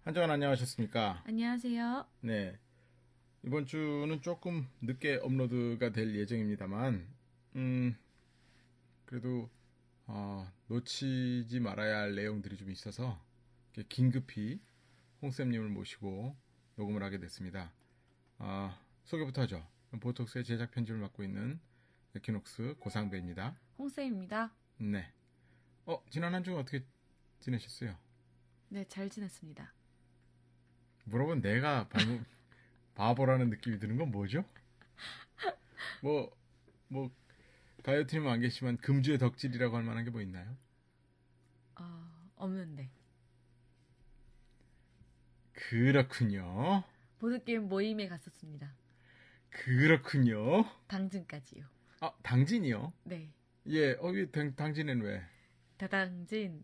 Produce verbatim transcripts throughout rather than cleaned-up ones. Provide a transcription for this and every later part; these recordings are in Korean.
한정환 안녕하셨습니까? 안녕하세요. 네. 이번 주는 조금 늦게 업로드가 될 예정입니다만, 음, 그래도, 어, 놓치지 말아야 할 내용들이 좀 있어서, 이렇게 긴급히 홍쌤님을 모시고 녹음을 하게 됐습니다. 아, 소개부터 하죠. 보톡스의 제작 편집을 맡고 있는 에키녹스 고상배입니다. 홍쌤입니다. 네. 어, 지난 한 주는 어떻게 지내셨어요? 네, 잘 지냈습니다. 물어본 내가 발목, 바보라는 느낌이 드는 건 뭐죠? 뭐, 뭐, 다이어트님은 안 계시지만 금주의 덕질이라고 할 만한 게 뭐 있나요? 어, 없는데. 그렇군요. 보드게임 모임에 갔었습니다. 그렇군요. 당진까지요. 아, 당진이요? 네. 예, 어, 이 당, 당진은 왜? 다당진.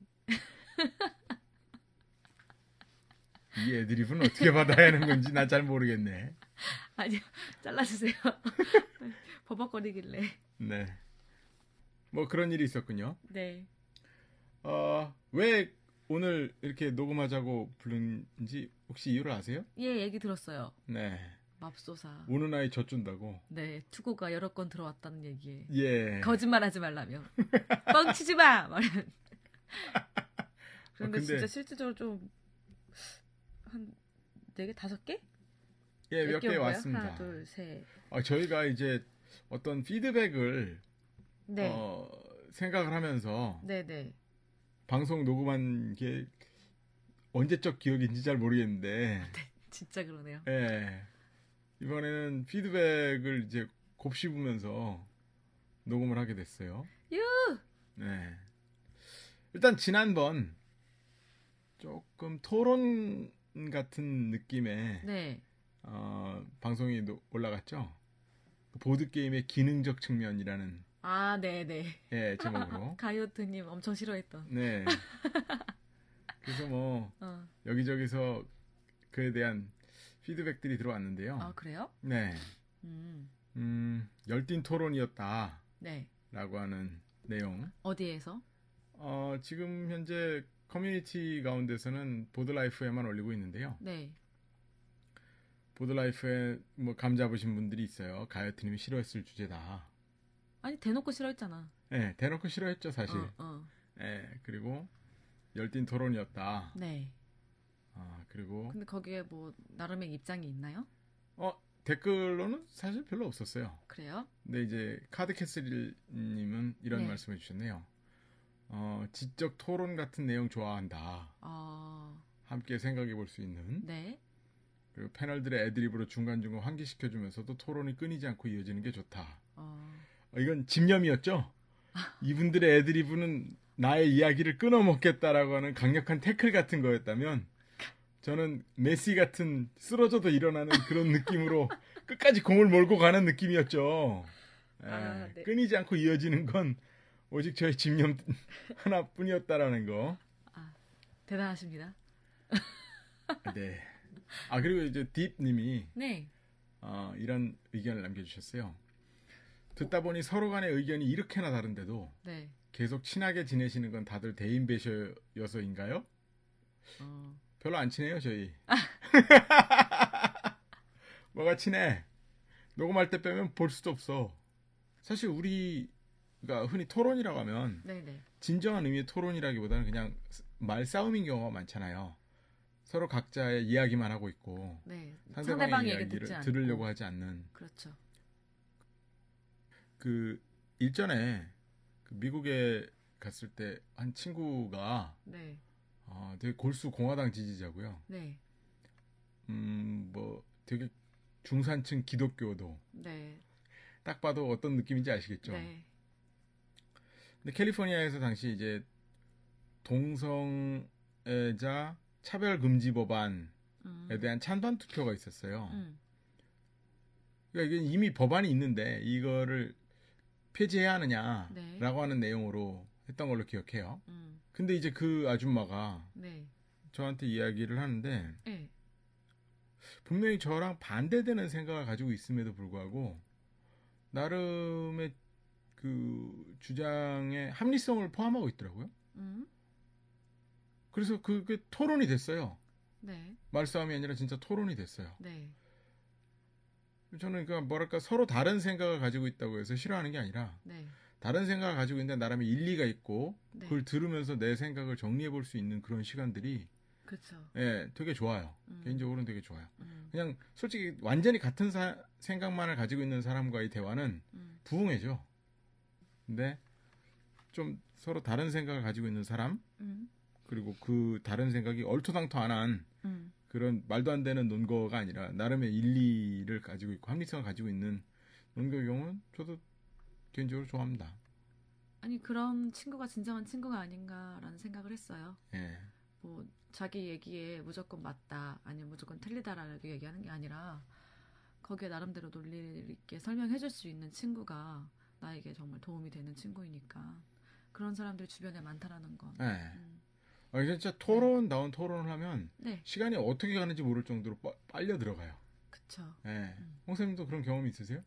이 애드립은 어떻게 받아야 하는 건지 난 잘 모르겠네. 아니요, 잘라주세요. 버벅거리길래. 네. 뭐 그런 일이 있었군요. 네. 어, 왜 오늘 이렇게 녹음하자고 부른지 혹시 이유를 아세요? 예, 얘기 들었어요. 네. 맙소사. 우는 아이 젖준다고. 네, 투고가 여러 건 들어왔다는 얘기에. 예. 거짓말하지 말라며. 뻥치지 마! 말은. 그런데 어, 근데- 진짜 실질적으로 좀, 한, 네 개, 다섯 개? 예, 몇 개 온 거예요? 왔습니다. 하나, 둘, 셋. 어, 저희가 이제 어떤 피드백을 네. 어, 생각을 하면서 네네. 방송 녹음한 게 언제적 기억인지 잘 모르겠는데, 진짜 그러네요. 예, 이번에는 피드백을 이제 곱씹으면서 녹음을 하게 됐어요. 유! 네. 일단 지난번 조금 토론 같은 느낌의 네. 어, 방송이 노- 올라갔죠. 보드게임의 기능적 측면이라는 아, 네네. 예, 제목으로. 가이오트님 엄청 싫어했던. 네. 그래서 뭐 어. 여기저기서 그에 대한 피드백들이 들어왔는데요. 아, 그래요? 네. 음. 음, 열띤 토론이었다라고 네. 하는 내용. 어디에서? 어, 지금 현재 커뮤니티 가운데서는 보드라이프에만 올리고 있는데요. 네. 보드라이프에 뭐 감 잡으신 분들이 있어요. 가요트님이 싫어했을 주제다. 아니, 대놓고 싫어했잖아. 네, 대놓고 싫어했죠, 사실. 어, 어. 네, 그리고 열띤 토론이었다. 네. 아, 그리고 근데 거기에 뭐, 나름의 입장이 있나요? 어, 댓글로는 사실 별로 없었어요. 그래요? 근데 이제 카드캐슬님은 이런 네. 말씀해 주셨네요. 어, 지적 토론 같은 내용 좋아한다. 어, 함께 생각해 볼 수 있는. 네. 그리고 패널들의 애드립으로 중간중간 환기시켜주면서도 토론이 끊이지 않고 이어지는 게 좋다. 어, 어, 이건 집념이었죠? 이분들의 애드립은 나의 이야기를 끊어먹겠다라고 하는 강력한 태클 같은 거였다면 저는 메시 같은 쓰러져도 일어나는 그런 느낌으로 끝까지 공을 몰고 가는 느낌이었죠. 예, 아, 네. 끊이지 않고 이어지는 건 오직 저의 집념 하나뿐이었다라는 거. 아, 대단하십니다. 네. 아 그리고 이제 딥님이 네. 어, 이런 의견을 남겨주셨어요. 듣다 보니 서로 간의 의견이 이렇게나 다른데도 네. 계속 친하게 지내시는 건 다들 대인배셔여서인가요? 어, 별로 안 친해요 저희. 뭐가 친해? 녹음할 때 빼면 볼 수도 없어. 사실 우리가 흔히 토론이라고 하면 네네. 진정한 의미의 토론이라기보다는 그냥 말싸움인 경우가 많잖아요. 서로 각자의 이야기만 하고 있고 네. 상대방의, 상대방의 얘기 이야기를 듣지 않고. 들으려고 하지 않는. 그렇죠. 그 일전에 그 미국에 갔을 때 한 친구가 네. 어, 되게 골수 공화당 지지자고요. 네. 음, 뭐 되게 중산층 기독교도 네. 딱 봐도 어떤 느낌인지 아시겠죠? 네. 근데 캘리포니아에서 당시 이제 동성애자 차별 금지 법안에 음. 대한 찬반 투표가 있었어요. 음. 그러니까 이게 이미 법안이 있는데 이거를 폐지해야 네. 하느냐라고 하는 내용으로 했던 걸로 기억해요. 음. 근데 이제 그 아줌마가 네. 저한테 이야기를 하는데 네. 분명히 저랑 반대되는 생각을 가지고 있음에도 불구하고 나름의 그 주장의 합리성을 포함하고 있더라고요. 음. 그래서 그게 토론이 됐어요. 네. 말싸움이 아니라 진짜 토론이 됐어요. 네. 저는 그러니까 뭐랄까 서로 다른 생각을 가지고 있다고 해서 싫어하는 게 아니라 네. 다른 생각을 가지고 있는데 나름의 일리가 있고 네. 그걸 들으면서 내 생각을 정리해 볼 수 있는 그런 시간들이 그렇죠. 예, 되게 좋아요. 음. 개인적으로는 되게 좋아요. 음. 그냥 솔직히 완전히 같은 사- 생각만을 가지고 있는 사람과의 대화는 음. 부응해져. 근데 좀 서로 다른 생각을 가지고 있는 사람 음. 그리고 그 다른 생각이 얼토당토 안 한 음. 그런 말도 안 되는 논거가 아니라 나름의 일리를 가지고 있고 합리성을 가지고 있는 논거의 경우는 저도 개인적으로 좋아합니다. 아니 그런 친구가 진정한 친구가 아닌가라는 생각을 했어요. 예. 뭐 자기 얘기에 무조건 맞다 아니면 무조건 틀리다라고 얘기하는 게 아니라 거기에 나름대로 논리 있게 설명해 줄 수 있는 친구가 나에게 정말 도움이 되는 친구이니까 그런 사람들이 주변에 많다라는 건. 예. 음. 아, 진짜 토론다운 토론을 하면 네. 시간이 어떻게 가는지 모를 정도로 빠- 빨려 들어가요. 그쵸. 예. 음. 홍쌤도 그런 경험이 있으세요?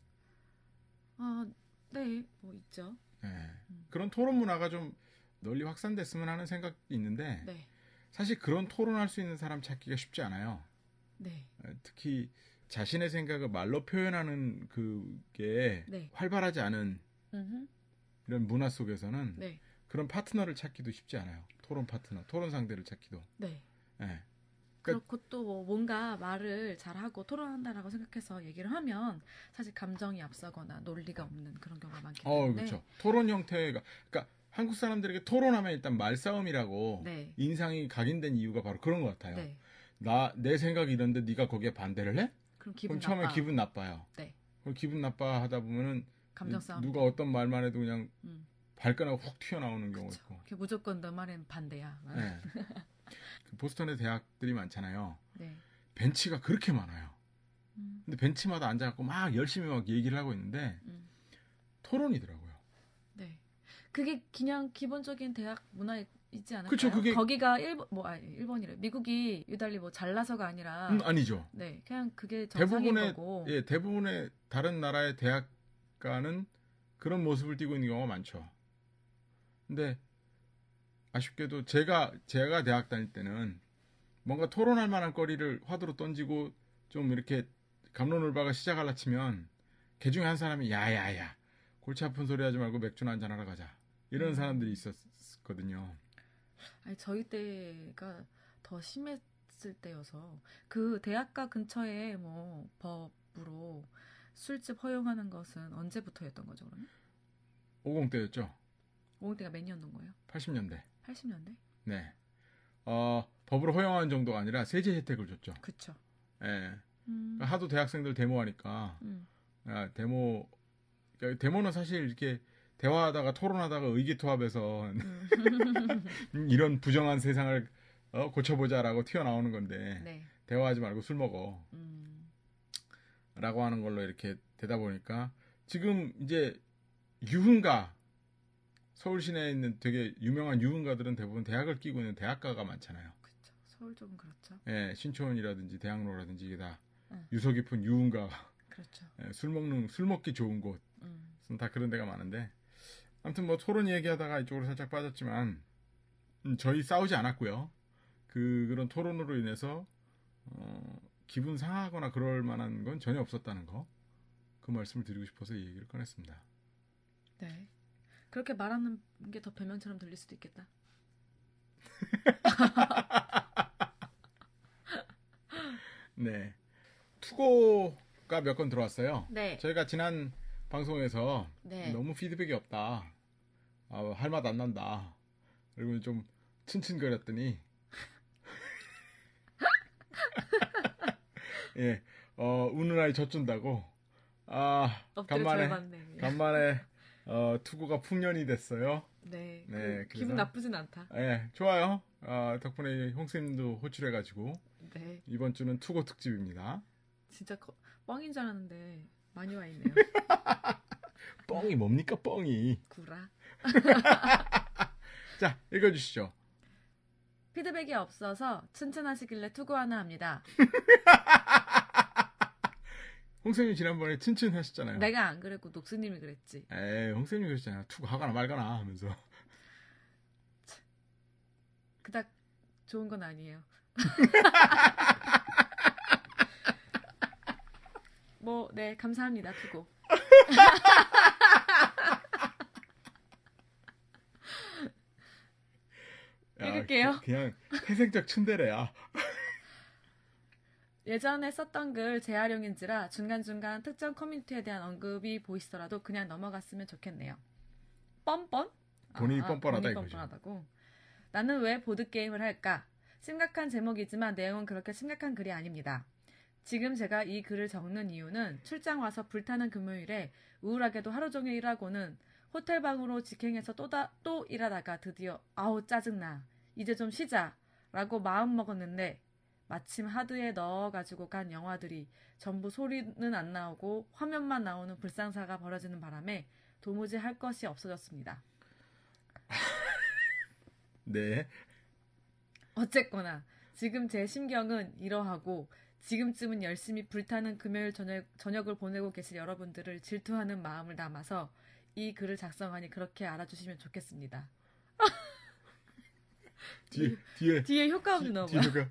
아, 네. 뭐 있죠. 예. 음. 그런 토론 문화가 좀 널리 확산됐으면 하는 생각이 있는데 네. 사실 그런 토론할 수 있는 사람 찾기가 쉽지 않아요. 네. 예, 특히 자신의 생각을 말로 표현하는 그게 네. 활발하지 않은 음흠. 이런 문화 속에서는 네. 그런 파트너를 찾기도 쉽지 않아요. 토론 파트너, 토론 상대를 찾기도. 네. 예. 그렇고 또 뭐 뭔가 말을 잘하고 토론한다라고 생각해서 얘기를 하면 사실 감정이 앞서거나 논리가 없는 그런 경우가 많기 어, 때문에 그렇죠. 토론 형태가, 그러니까 한국 사람들에게 토론하면 일단 말싸움이라고 네. 인상이 각인된 이유가 바로 그런 것 같아요. 네. 나, 내 생각이 이런데 네가 거기에 반대를 해? 그럼 기분 그럼 처음에 나빠. 기분 나빠요. 네. 그럼 기분 나빠 하다 보면은 감정 싸움. 누가 어떤 말만 해도 그냥 음. 발끈하고 훅 튀어나오는 경우가 그쵸. 있고. 그게 무조건 너 말엔 반대야. 네. 그 보스턴에 대학들이 많잖아요. 네. 벤치가 그렇게 많아요. 음. 근데 벤치마다 앉아갖고 막 열심히 막 얘기를 하고 있는데 음. 토론이더라고요. 네. 그게 그냥 기본적인 대학 문화이지 않을까요? 그쵸, 그게- 거기가 일본 뭐 아니 일본이래. 미국이 유달리 뭐 잘나서가 아니라 음, 아니죠. 네. 그냥 그게 정상인 대부분의 거고. 예, 대부분의 다른 나라의 대학가는 그런 모습을 띠고 있는 경우가 많죠. 근데 아쉽게도 제가 제가 대학 다닐 때는 뭔가 토론할 만한 거리를 화두로 던지고 좀 이렇게 갑론을박을 시작하려 치면 개 중에 한 사람이 야야야 골치 아픈 소리 하지 말고 맥주나 한잔 하러 가자 이런 음. 사람들이 있었거든요. 아니 저희 때가 더 심했을 때여서 그 대학가 근처에 뭐 법으로 술집 허용하는 것은 언제부터였던 거죠, 그러면? 오십 대였죠. 오십 대가 몇 년도인 거예요? 팔십 년대. 팔십 년대? 네. 어, 법으로 허용하는 정도가 아니라 세제 혜택을 줬죠. 그쵸. 예. 음. 하도 대학생들 데모하니까 음. 아, 데모 그러니까 데모는 사실 이렇게 대화하다가 토론하다가 의기투합해서 음. 이런 부정한 세상을 어, 고쳐보자라고 튀어나오는 건데 네. 대화하지 말고 술 먹어 음. 라고 하는 걸로 이렇게 되다 보니까 지금 이제 유흥가 서울 시내에 있는 되게 유명한 유흥가들은 대부분 대학을 끼고 있는 대학가가 많잖아요. 그쵸. 서울 쪽은 그렇죠. 예, 신촌이라든지 대학로라든지 이게 다 응. 유서 깊은 유흥가 그렇죠. 예, 술 먹는 술 먹기 좋은 곳 음. 다 그런 데가 많은데 아무튼 뭐 토론 얘기하다가 이쪽으로 살짝 빠졌지만 음, 저희 싸우지 않았고요. 그 그런 토론으로 인해서 어, 기분 상하거나 그럴 만한 건 전혀 없었다는 거. 그 말씀을 드리고 싶어서 이 얘기를 꺼냈습니다. 네. 그렇게 말하는 게 더 변명처럼 들릴 수도 있겠다. 네. 투고가 몇 건 들어왔어요. 네. 저희가 지난 방송에서 네. 너무 피드백이 없다. 아, 할 맛 안 난다. 그리고 좀 츤츤거렸더니 예, 어, 우는 아이 젖준다고. 아, 엎드려 간만에 절받네. 간만에 어, 투고가 풍년이 됐어요. 네. 네, 그 기분 그래서- 나쁘진 않다. 예, 좋아요. 어, 덕분에 홍쌤도 호출해가지고 네. 이번 주는 투고 특집입니다. 진짜 거- 뻥인 줄 알았는데 많이 와 있네요. 뻥이 뭡니까 뻥이? 구라. 자, 읽어주시죠. 피드백이 없어서 튼튼하시길래 투구 하나 합니다. 홍쌤이 지난번에 친친하셨잖아요. 내가 안 그랬고 녹수님이 그랬지. 에이, 홍쌤이 그러셨잖아요. 투고 하거나 말거나 하면서. 그닥 좋은 건 아니에요. 뭐, 네, 감사합니다. 두고. 야, 읽을게요. 그, 그냥 태생적 츤데레야. 예전에 썼던 글 재활용인지라 중간중간 특정 커뮤니티에 대한 언급이 보이시더라도 그냥 넘어갔으면 좋겠네요. 뻔뻔? 본인이 아, 뻔뻔하다 본인이 이거죠. 뻔뻔하다고. 나는 왜 보드게임을 할까? 심각한 제목이지만 내용은 그렇게 심각한 글이 아닙니다. 지금 제가 이 글을 적는 이유는 출장 와서 불타는 금요일에 우울하게도 하루 종일 일하고는 호텔방으로 직행해서 또, 다, 또 일하다가 드디어 아우 짜증나. 이제 좀 쉬자. 라고 마음 먹었는데 마침 하드에 넣어가지고 간 영화들이 전부 소리는 안 나오고 화면만 나오는 불상사가 벌어지는 바람에 도무지 할 것이 없어졌습니다. 네. 어쨌거나 지금 제 심경은 이러하고 지금쯤은 열심히 불타는 금요일 저녁, 저녁을 보내고 계실 여러분들을 질투하는 마음을 담아서 이 글을 작성하니 그렇게 알아주시면 좋겠습니다. 뒤에 뒤에 뒤에 효과 없는 너 뭐야? 뒤에가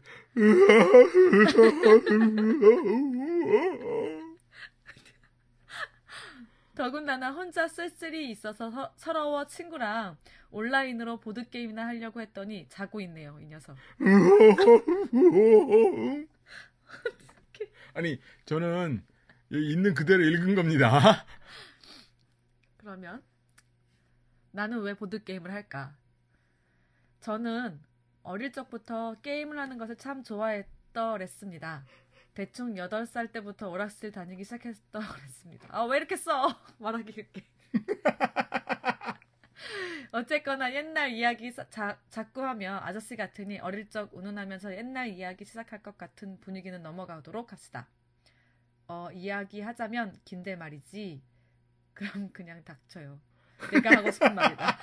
더군다나 혼자 쓸쓸히 있어서 서, 서러워 친구랑 온라인으로 보드게임이나 하려고 했더니 자고 있네요. 이 녀석. 아니 저는 여기 있는 그대로 읽은 겁니다. 그러면 나는 왜 보드게임을 할까? 저는 어릴 적부터 게임을 하는 것을 참 좋아했더랬습니다. 대충 여덟 살 때부터 오락실 다니기 시작했더랬습니다. 아, 왜 이렇게 써? 말하기 그렇게. 어쨌거나 옛날 이야기 사- 자, 자꾸 하며 아저씨 같으니 어릴 적 운운하면서 옛날 이야기 시작할 것 같은 분위기는 넘어가도록 합시다. 어, 이야기 하자면 긴데 말이지. 그럼 그냥 닥쳐요. 내가 하고 싶은 말이다.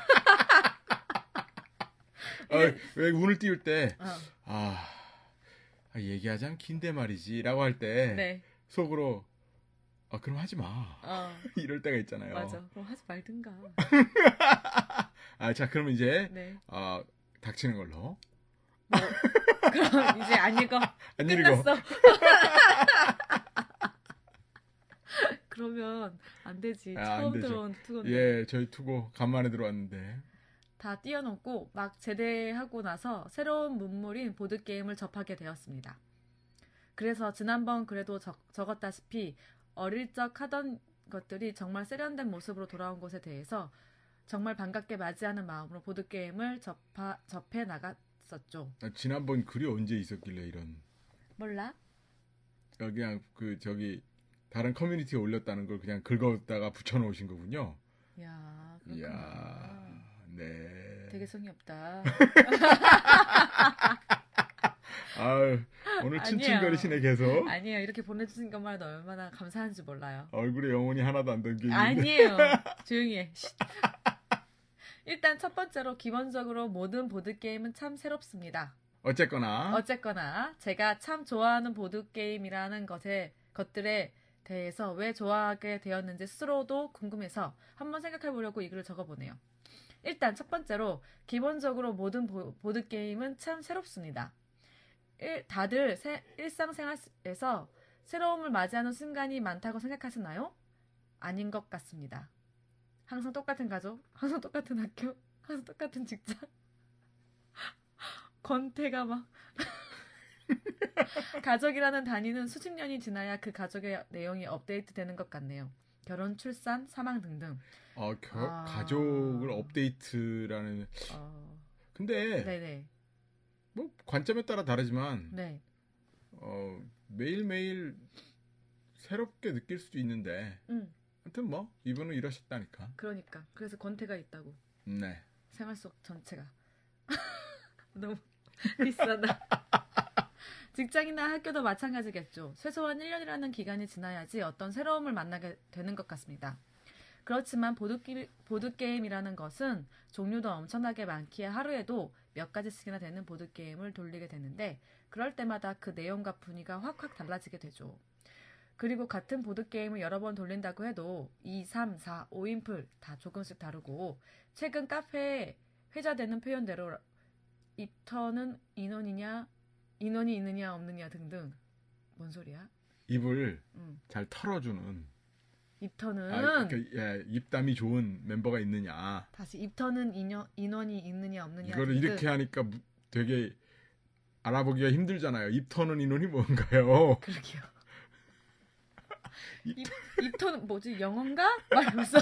어, 왜 운을 띄울 때 어, 아, 아, 얘기하자면 긴데 말이지 라고 할 때 네. 속으로 아 그럼 하지 마 어, 이럴 때가 있잖아요. 맞아. 그럼 하지 말든가. 아, 자 그럼 이제 네. 어, 닥치는 걸로 뭐, 그럼 이제 안 읽어. 안 읽어. 끝났어. 그러면 안 되지. 아, 안 처음 되죠. 들어온 투건데. 예, 저희 투고 간만에 들어왔는데 다 띄워놓고 막 제대하고 나서 새로운 문물인 보드게임을 접하게 되었습니다. 그래서 지난번 그래도 적, 적었다시피 어릴 적 하던 것들이 정말 세련된 모습으로 돌아온 것에 대해서 정말 반갑게 맞이하는 마음으로 보드게임을 접하, 접해 나갔었죠. 아, 지난번 글이 언제 있었길래 이런 몰라? 어, 그냥 그 저기 다른 커뮤니티에 올렸다는 걸 그냥 긁었다가 붙여놓으신 거군요. 이야, 그렇구나. 이야, 네. 되게 성의 없다. 아유, 오늘 아니에요. 칭칭거리시네 계속. 아니에요. 이렇게 보내주신 것만 해도 얼마나 감사한지 몰라요. 얼굴에 영혼이 하나도 안 담겨 있는데. 아니에요. 조용히 해. 쉿. 일단 첫 번째로 기본적으로 모든 보드게임은 참 새롭습니다. 어쨌거나 어쨌거나 제가 참 좋아하는 보드게임이라는 것에, 것들에 대해서 왜 좋아하게 되었는지 스스로도 궁금해서 한번 생각해 보려고 이 글을 적어보네요. 일단 첫 번째로 기본적으로 모든 보, 보드게임은 참 새롭습니다. 일, 다들 세, 일상생활에서 새로움을 맞이하는 순간이 많다고 생각하시나요? 아닌 것 같습니다. 항상 똑같은 가족, 항상 똑같은 학교, 항상 똑같은 직장. 권태가 막 가족이라는 단위는 수십 년이 지나야 그 가족의 내용이 업데이트되는 것 같네요. 결혼, 출산, 사망 등등. 어, 겨, 아. 가족을 업데이트라는. 어... 근데 네네. 뭐 관점에 따라 다르지만 네. 어, 매일매일 새롭게 느낄 수도 있는데. 음. 하여튼 뭐 이분은 이러셨다니까. 그러니까 그래서 권태가 있다고. 네. 생활 속 전체가. 너무 비싸다. 직장이나 학교도 마찬가지겠죠. 최소한 일 년이라는 기간이 지나야지 어떤 새로움을 만나게 되는 것 같습니다. 그렇지만 보드기, 보드게임이라는 것은 종류도 엄청나게 많기에 하루에도 몇 가지씩이나 되는 보드게임을 돌리게 되는데 그럴 때마다 그 내용과 분위기가 확확 달라지게 되죠. 그리고 같은 보드게임을 여러 번 돌린다고 해도 이, 삼, 사, 오인풀 다 조금씩 다르고 최근 카페에 회자되는 표현대로 입터는 인원이냐 인원이 있느냐 없느냐 등등. 뭔 소리야? 입을 음. 잘 털어주는 입터는 아, 그러니까, 예, 입담이 좋은 멤버가 있느냐. 다시 입터는 인연, 인원이 있느냐 없느냐 이거를 등등. 이렇게 하니까 무- 되게 알아보기가 힘들잖아요. 입 터는 인원이 뭔가요? 그러게요. 입- 입, 입터는 뭐지? 영어인가? 말하면서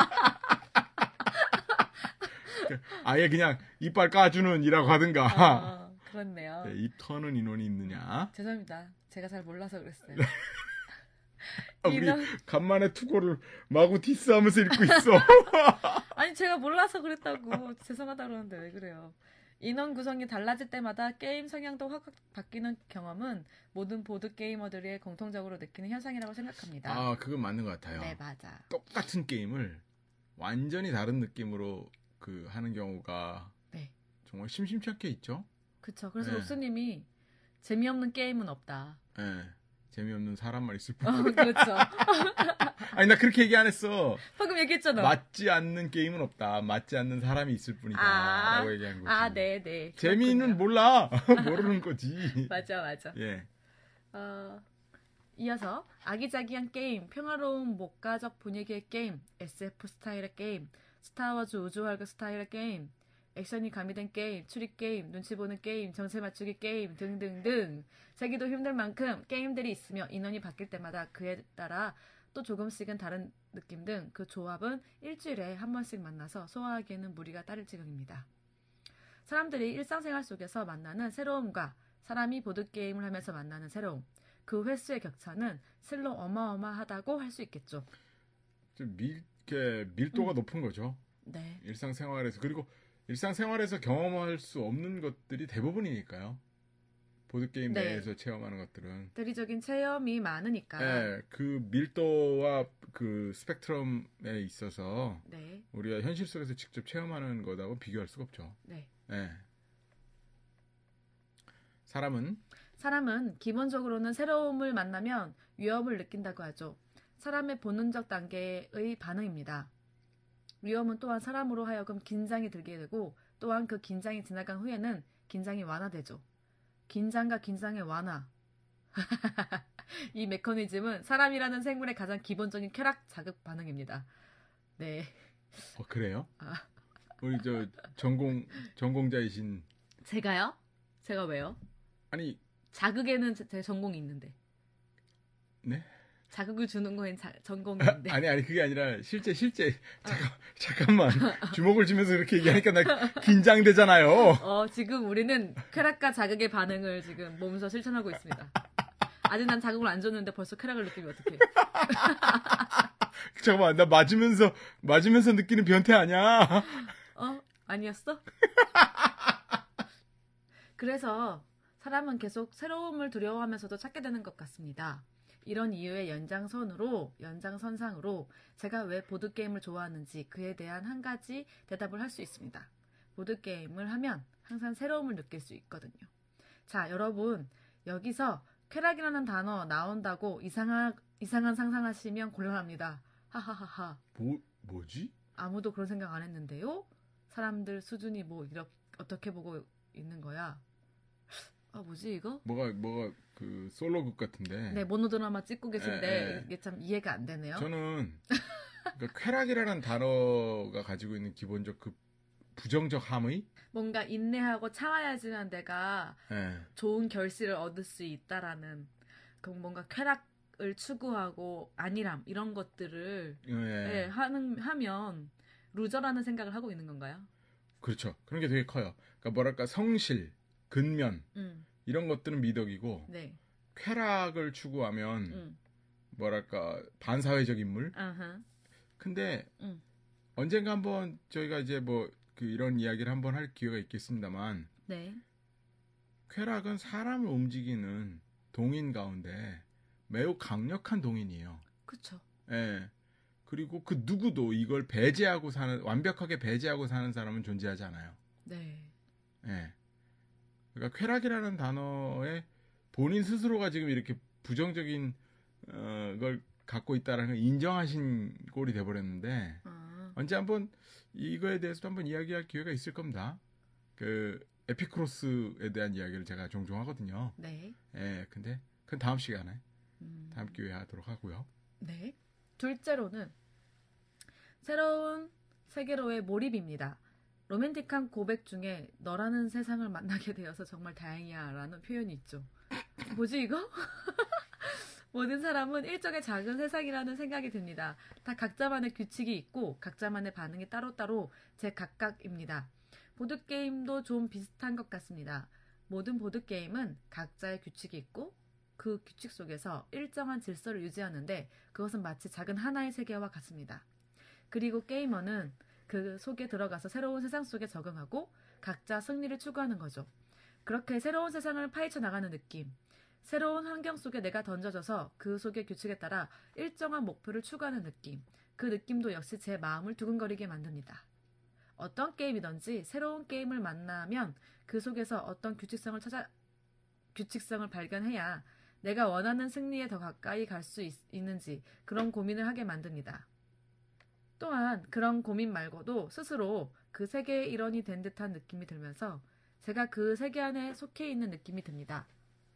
아예 그냥 이빨 까주는 이라고 하든가. 아, 그렇네요. 네, 입 터는 인원이 있느냐. 죄송합니다. 제가 잘 몰라서 그랬어요. 아, 우리 인원 간만에 투고를 마구 디스하면서 읽고 있어. 아니 제가 몰라서 그랬다고 죄송하다 그러는데 왜 그래요? 인원 구성이 달라질 때마다 게임 성향도 확 바뀌는 경험은 모든 보드 게이머들이 공통적으로 느끼는 현상이라고 생각합니다. 아, 그건 맞는 것 같아요. 네 맞아. 똑같은 게임을 완전히 다른 느낌으로 그 하는 경우가 네. 정말 심심치 않게 있죠. 그쵸. 그래서 네. 록스님이 재미없는 게임은 없다. 예. 재미없는 사람만 있을 뿐. 어, 그렇죠. 아니, 나 그렇게 얘기 안 했어. 방금 얘기했잖아. 맞지 않는 게임은 없다. 맞지 않는 사람이 있을 뿐이다. 아, 라고 얘기한 거지. 아, 네, 네. 재미는 그렇군요. 몰라. 모르는 거지. 맞아, 맞아. 예. 어, 이어서 아기자기한 게임, 평화로운 목가적 분위기의 게임, 에스에프 스타일의 게임, 스타워즈 우주활그 스타일의 게임, 액션이 가미된 게임, 추리 게임, 눈치 보는 게임, 정체 맞추기 게임 등등등 세기도 힘들 만큼 게임들이 있으며 인원이 바뀔 때마다 그에 따라 또 조금씩은 다른 느낌 등 그 조합은 일주일에 한 번씩 만나서 소화하기에는 무리가 따를 지경입니다. 사람들이 일상생활 속에서 만나는 새로움과 사람이 보드게임을 하면서 만나는 새로움, 그 횟수의 격차는 실로 어마어마하다고 할 수 있겠죠. 좀 밀, 이렇게 밀도가 음. 높은 거죠. 네. 일상생활에서. 그리고 일상생활에서 경험할 수 없는 것들이 대부분이니까요. 보드게임 네. 내에서 체험하는 것들은. 대리적인 체험이 많으니까. 네, 그 밀도와 그 스펙트럼에 있어서 네. 우리가 현실 속에서 직접 체험하는 것하고 비교할 수가 없죠. 네. 네. 사람은 사람은 기본적으로는 새로움을 만나면 위협을 느낀다고 하죠. 사람의 본능적 단계의 반응입니다. 위험은 또한 사람으로 하여금 긴장이 들게 되고 또한 그 긴장이 지나간 후에는 긴장이 완화되죠. 긴장과 긴장의 완화. 이 메커니즘은 사람이라는 생물의 가장 기본적인 쾌락 자극 반응입니다. 네. 어, 그래요? 아. 우리 저 전공 전공자이신 제가요? 제가 왜요? 아니 자극에는 제, 제 전공이 있는데. 네? 자극을 주는 거엔 자, 전공이 있는데. 아니 아니 그게 아니라 실제 실제 잠깐 잠깐만 주먹을 쥐면서 그렇게 얘기하니까 나 긴장되잖아요. 어, 지금 우리는 쾌락과 자극의 반응을 지금 몸소 실천하고 있습니다. 아직 난 자극을 안 줬는데 벌써 쾌락을 느끼면 어떡해. 잠깐만 나 맞으면서 맞으면서 느끼는 변태 아니야? 어? 아니었어? 그래서 사람은 계속 새로움을 두려워하면서도 찾게 되는 것 같습니다. 이런 이유의 연장선으로, 연장선상으로 제가 왜 보드게임을 좋아하는지 그에 대한 한 가지 대답을 할 수 있습니다. 보드게임을 하면 항상 새로움을 느낄 수 있거든요. 자, 여러분, 여기서 쾌락이라는 단어 나온다고 이상한, 이상한 상상하시면 곤란합니다. 하하하하. 뭐 뭐지? 아무도 그런 생각 안 했는데요? 사람들 수준이 뭐, 이렇게, 어떻게 보고 있는 거야? 아, 뭐지, 이거? 뭐가 뭐가 그 솔로극 같은데. 네, 모노드라마 찍고 계신데, 에, 에. 이게 참 이해가 안 되네요. 저는 그러니까 쾌락이라는 단어가 가지고 있는 기본적 그 부정적 함의. 뭔가 인내하고 참아야지만 내가 예. 좋은 결실을 얻을 수 있다라는, 그 뭔가 쾌락을 추구하고 안일함, 이런 것들을, 예. 네, 하는, 하면, 루저라는 생각을 하고 있는 건가요? 그렇죠. 그런 게 되게 커요. 그러니까 뭐랄까 성실, 근면 음, 이런 것들은 미덕이고 네. 쾌락을 추구하면 음, 뭐랄까 반사회적 인물. 아하, 근데 음, 언젠가 한번 저희가 이제 뭐 그 이런 이야기를 한번 할 기회가 있겠습니다만 네. 쾌락은 사람을 움직이는 동인 가운데 매우 강력한 동인이에요. 그쵸. 예. 그리고 그 누구도 이걸 배제하고 사는 완벽하게 배제하고 사는 사람은 존재하지 않아요. 네. 예. 그러니까 쾌락이라는 단어에 본인 스스로가 지금 이렇게 부정적인 어, 걸 갖고 있다라는 걸 인정하신 꼴이 돼버렸는데 아, 언제 한번 이거에 대해서도 한번 이야기할 기회가 있을 겁니다. 그 에피크로스에 대한 이야기를 제가 종종 하거든요. 네. 예, 근데 그건 다음 시간에 음, 다음 기회에 하도록 하고요. 네. 둘째로는 새로운 세계로의 몰입입니다. 로맨틱한 고백 중에 너라는 세상을 만나게 되어서 정말 다행이야 라는 표현이 있죠. 뭐지 이거? 모든 사람은 일종의 작은 세상이라는 생각이 듭니다. 다 각자만의 규칙이 있고 각자만의 반응이 따로따로 제각각입니다. 보드게임도 좀 비슷한 것 같습니다. 모든 보드게임은 각자의 규칙이 있고 그 규칙 속에서 일정한 질서를 유지하는데 그것은 마치 작은 하나의 세계와 같습니다. 그리고 게이머는 그 속에 들어가서 새로운 세상 속에 적응하고 각자 승리를 추구하는 거죠. 그렇게 새로운 세상을 파헤쳐 나가는 느낌. 새로운 환경 속에 내가 던져져서 그 속의 규칙에 따라 일정한 목표를 추구하는 느낌. 그 느낌도 역시 제 마음을 두근거리게 만듭니다. 어떤 게임이든지 새로운 게임을 만나면 그 속에서 어떤 규칙성을 찾아, 규칙성을 발견해야 내가 원하는 승리에 더 가까이 갈 수 있는지 그런 고민을 하게 만듭니다. 또한 그런 고민 말고도 스스로 그 세계의 일원이 된 듯한 느낌이 들면서 제가 그 세계 안에 속해 있는 느낌이 듭니다.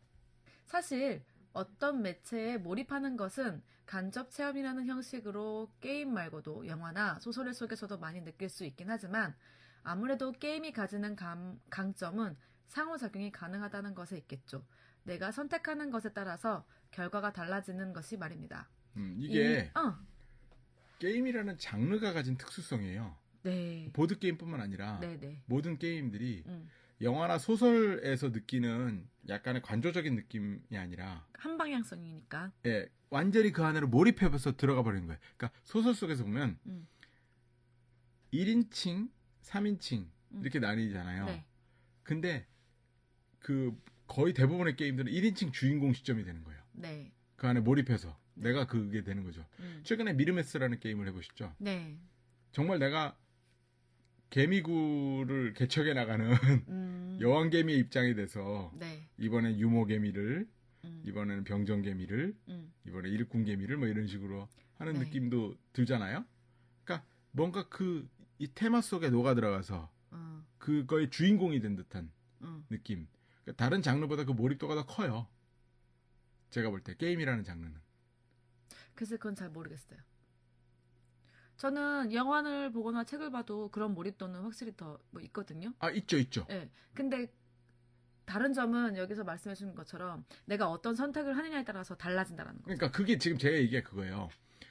사실 어떤 매체에 몰입하는 것은 간접 체험이라는 형식으로 게임 말고도 영화나 소설 속에서도 많이 느낄 수 있긴 하지만 아무래도 게임이 가지는 감, 강점은 상호작용이 가능하다는 것에 있겠죠. 내가 선택하는 것에 따라서 결과가 달라지는 것이 말입니다. 음, 이게 이, 어. 게임이라는 장르가 가진 특수성이에요. 네. 보드 게임뿐만 아니라 네, 네. 모든 게임들이 음. 영화나 소설에서 느끼는 약간의 관조적인 느낌이 아니라 한 방향성이니까. 예, 완전히 그 안으로 몰입해서 들어가 버리는 거예요. 그러니까 소설 속에서 보면 음. 일 인칭, 삼 인칭 음. 이렇게 나뉘잖아요. 네. 근데 그 거의 대부분의 게임들은 일 인칭 주인공 시점이 되는 거예요. 네. 그 안에 몰입해서 내가 그게 되는 거죠. 음. 최근에 미르메스라는 게임을 해보셨죠? 네. 정말 내가 개미굴을 개척해 나가는 음. 여왕개미의 입장이 돼서 네. 이번엔 유모개미를 음. 이번에는 병정개미를 음. 이번에 일꾼개미를 뭐 이런 식으로 하는 네. 느낌도 들잖아요. 그러니까 뭔가 그 이 테마 속에 녹아 들어가서 어. 그거의 주인공이 된 듯한 어. 느낌. 그러니까 다른 장르보다 그 몰입도가 더 커요. 제가 볼 때 게임이라는 장르는. 그래서 그건 잘 모르겠어요. 저는 영화를 보거나 책을 봐도 그런 몰입도는 확실히 더 뭐 있거든요. 아 있죠 있죠. 네. 근데 다른 점은 여기서 말씀해 주신 것처럼 내가 어떤 선택을 하느냐에 따라서 달라진다는 거. 그러니까 그게 지금 제가 얘기한 그거예요.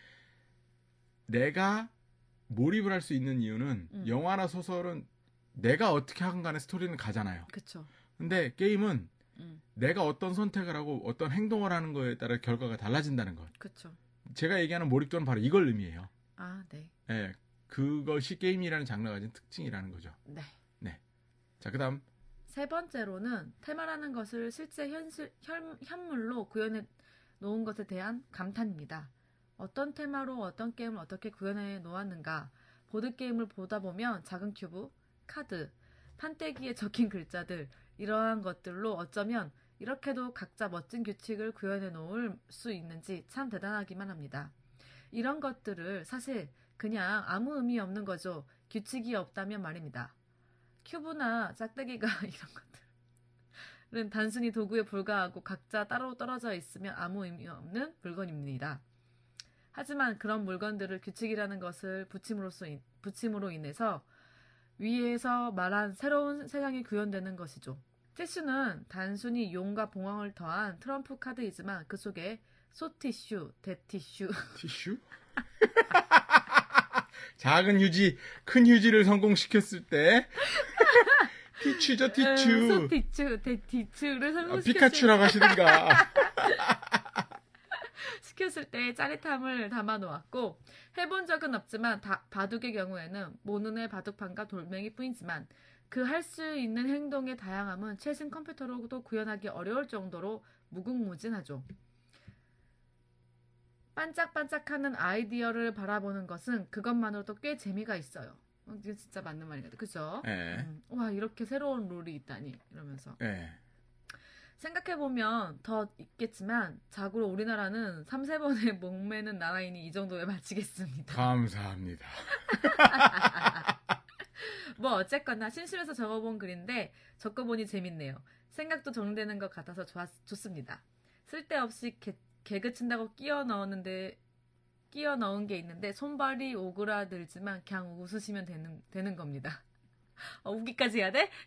내가 몰입을 할 수 있는 이유는 음. 영화나 소설은 내가 어떻게 하건 간에 스토리는 가잖아요. 그렇죠. 근데 게임은 음. 내가 어떤 선택을 하고 어떤 행동을 하는 거에 따라 결과가 달라진다는 것. 그렇죠. 제가 얘기하는 몰입도는 바로 이걸 의미해요. 아, 네. 예, 그것이 게임이라는 장르가 가진 특징이라는 거죠. 네. 네. 자, 그다음 세 번째로는 테마라는 것을 실제 현실, 현, 현물로 구현해 놓은 것에 대한 감탄입니다. 어떤 테마로 어떤 게임을 어떻게 구현해 놓았는가. 보드게임을 보다 보면 작은 큐브, 카드, 판때기에 적힌 글자들, 이러한 것들로 어쩌면 이렇게도 각자 멋진 규칙을 구현해 놓을 수 있는지 참 대단하기만 합니다. 이런 것들을 사실 그냥 아무 의미 없는 거죠. 규칙이 없다면 말입니다. 큐브나 짝대기가 이런 것들은 단순히 도구에 불과하고 각자 따로 떨어져 있으면 아무 의미 없는 물건입니다. 하지만 그런 물건들을 규칙이라는 것을 붙임으로써, 붙임으로 인해서 위에서 말한 새로운 세상이 구현되는 것이죠. 티슈는 단순히 용과 봉황을 더한 트럼프 카드이지만 그 속에 소티슈, 대티슈, 티슈? 작은 휴지, 큰 휴지를 성공시켰을 때 티슈죠, 티슈. 소티슈, 대티슈를 아, 성공시켰을 피카츄라고 하시든가. 시켰을 때 짜릿함을 담아 놓았고 해본 적은 없지만 다, 바둑의 경우에는 모눈의 바둑판과 돌멩이 뿐이지만 그 할 수 있는 행동의 다양함은 최신 컴퓨터로도 구현하기 어려울 정도로 무궁무진하죠. 반짝반짝하는 아이디어를 바라보는 것은 그것만으로도 꽤 재미가 있어요. 이게 진짜 맞는 말인 것 같아요. 그죠? 예. 음, 와 이렇게 새로운 룰이 있다니 이러면서 예. 생각해보면 더 있겠지만 자고로 우리나라는 삼세 번에 목매는 나라이니 이 정도에 마치겠습니다. 감사합니다. 뭐 어쨌거나 심심해서 적어본 글인데 적어보니 재밌네요. 생각도 정리되는 것 같아서 좋았, 좋습니다. 쓸데없이 개, 개그 친다고 끼워 넣었는데 끼워 넣은 게 있는데 손발이 오그라들지만 그냥 웃으시면 되는, 되는 겁니다. 어, 웃기까지 해야 돼?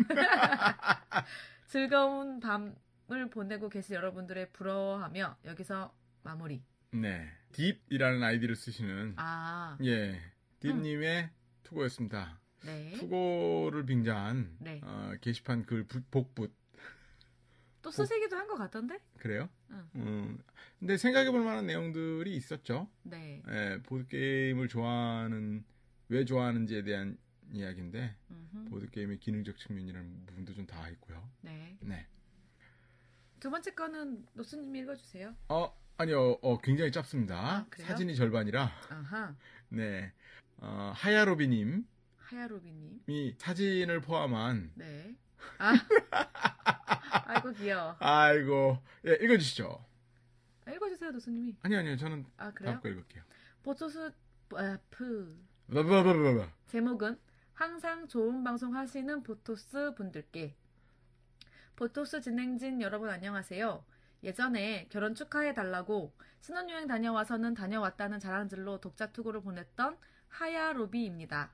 즐거운 밤을 보내고 계신 여러분들의 부러워하며 여기서 마무리. 네. 딥이라는 아이디를 쓰시는 아, 예 딥님의 투고였습니다. 네. 투고를 빙자한 네. 어, 게시판 글 부- 복붙 또 쓰시기도 한 것 같던데? 그래요? 응. 음, 근데 생각해볼 만한 내용들이 있었죠. 네. 예, 보드게임을 좋아하는, 왜 좋아하는지에 대한 이야기인데, 음흠. 보드게임의 기능적 측면이라는 부분도 좀 다 있고요. 네. 네. 두 번째 거는 노스님이 읽어주세요. 어, 아니요, 어, 굉장히 짧습니다. 아, 그래요? 사진이 절반이라, 아하. 네. 어, 하야로비님이 하야로비님. 사진을 포함한, 네. 아. 아이고, 귀여워. 아이고, 예, 읽어주시죠. 아, 읽어주세요, 노스님이. 아니요, 아니요, 저는 아, 그래요? 다음 거 읽을게요. 보토스, 아, 프. 바바바바바. 제목은 항상 좋은 방송 하시는 보토스 분들께. 보토스 진행진 여러분 안녕하세요. 예전에 결혼 축하해달라고 신혼여행 다녀와서는 다녀왔다는 자랑질로 독자 투구를 보냈던 하야로비입니다.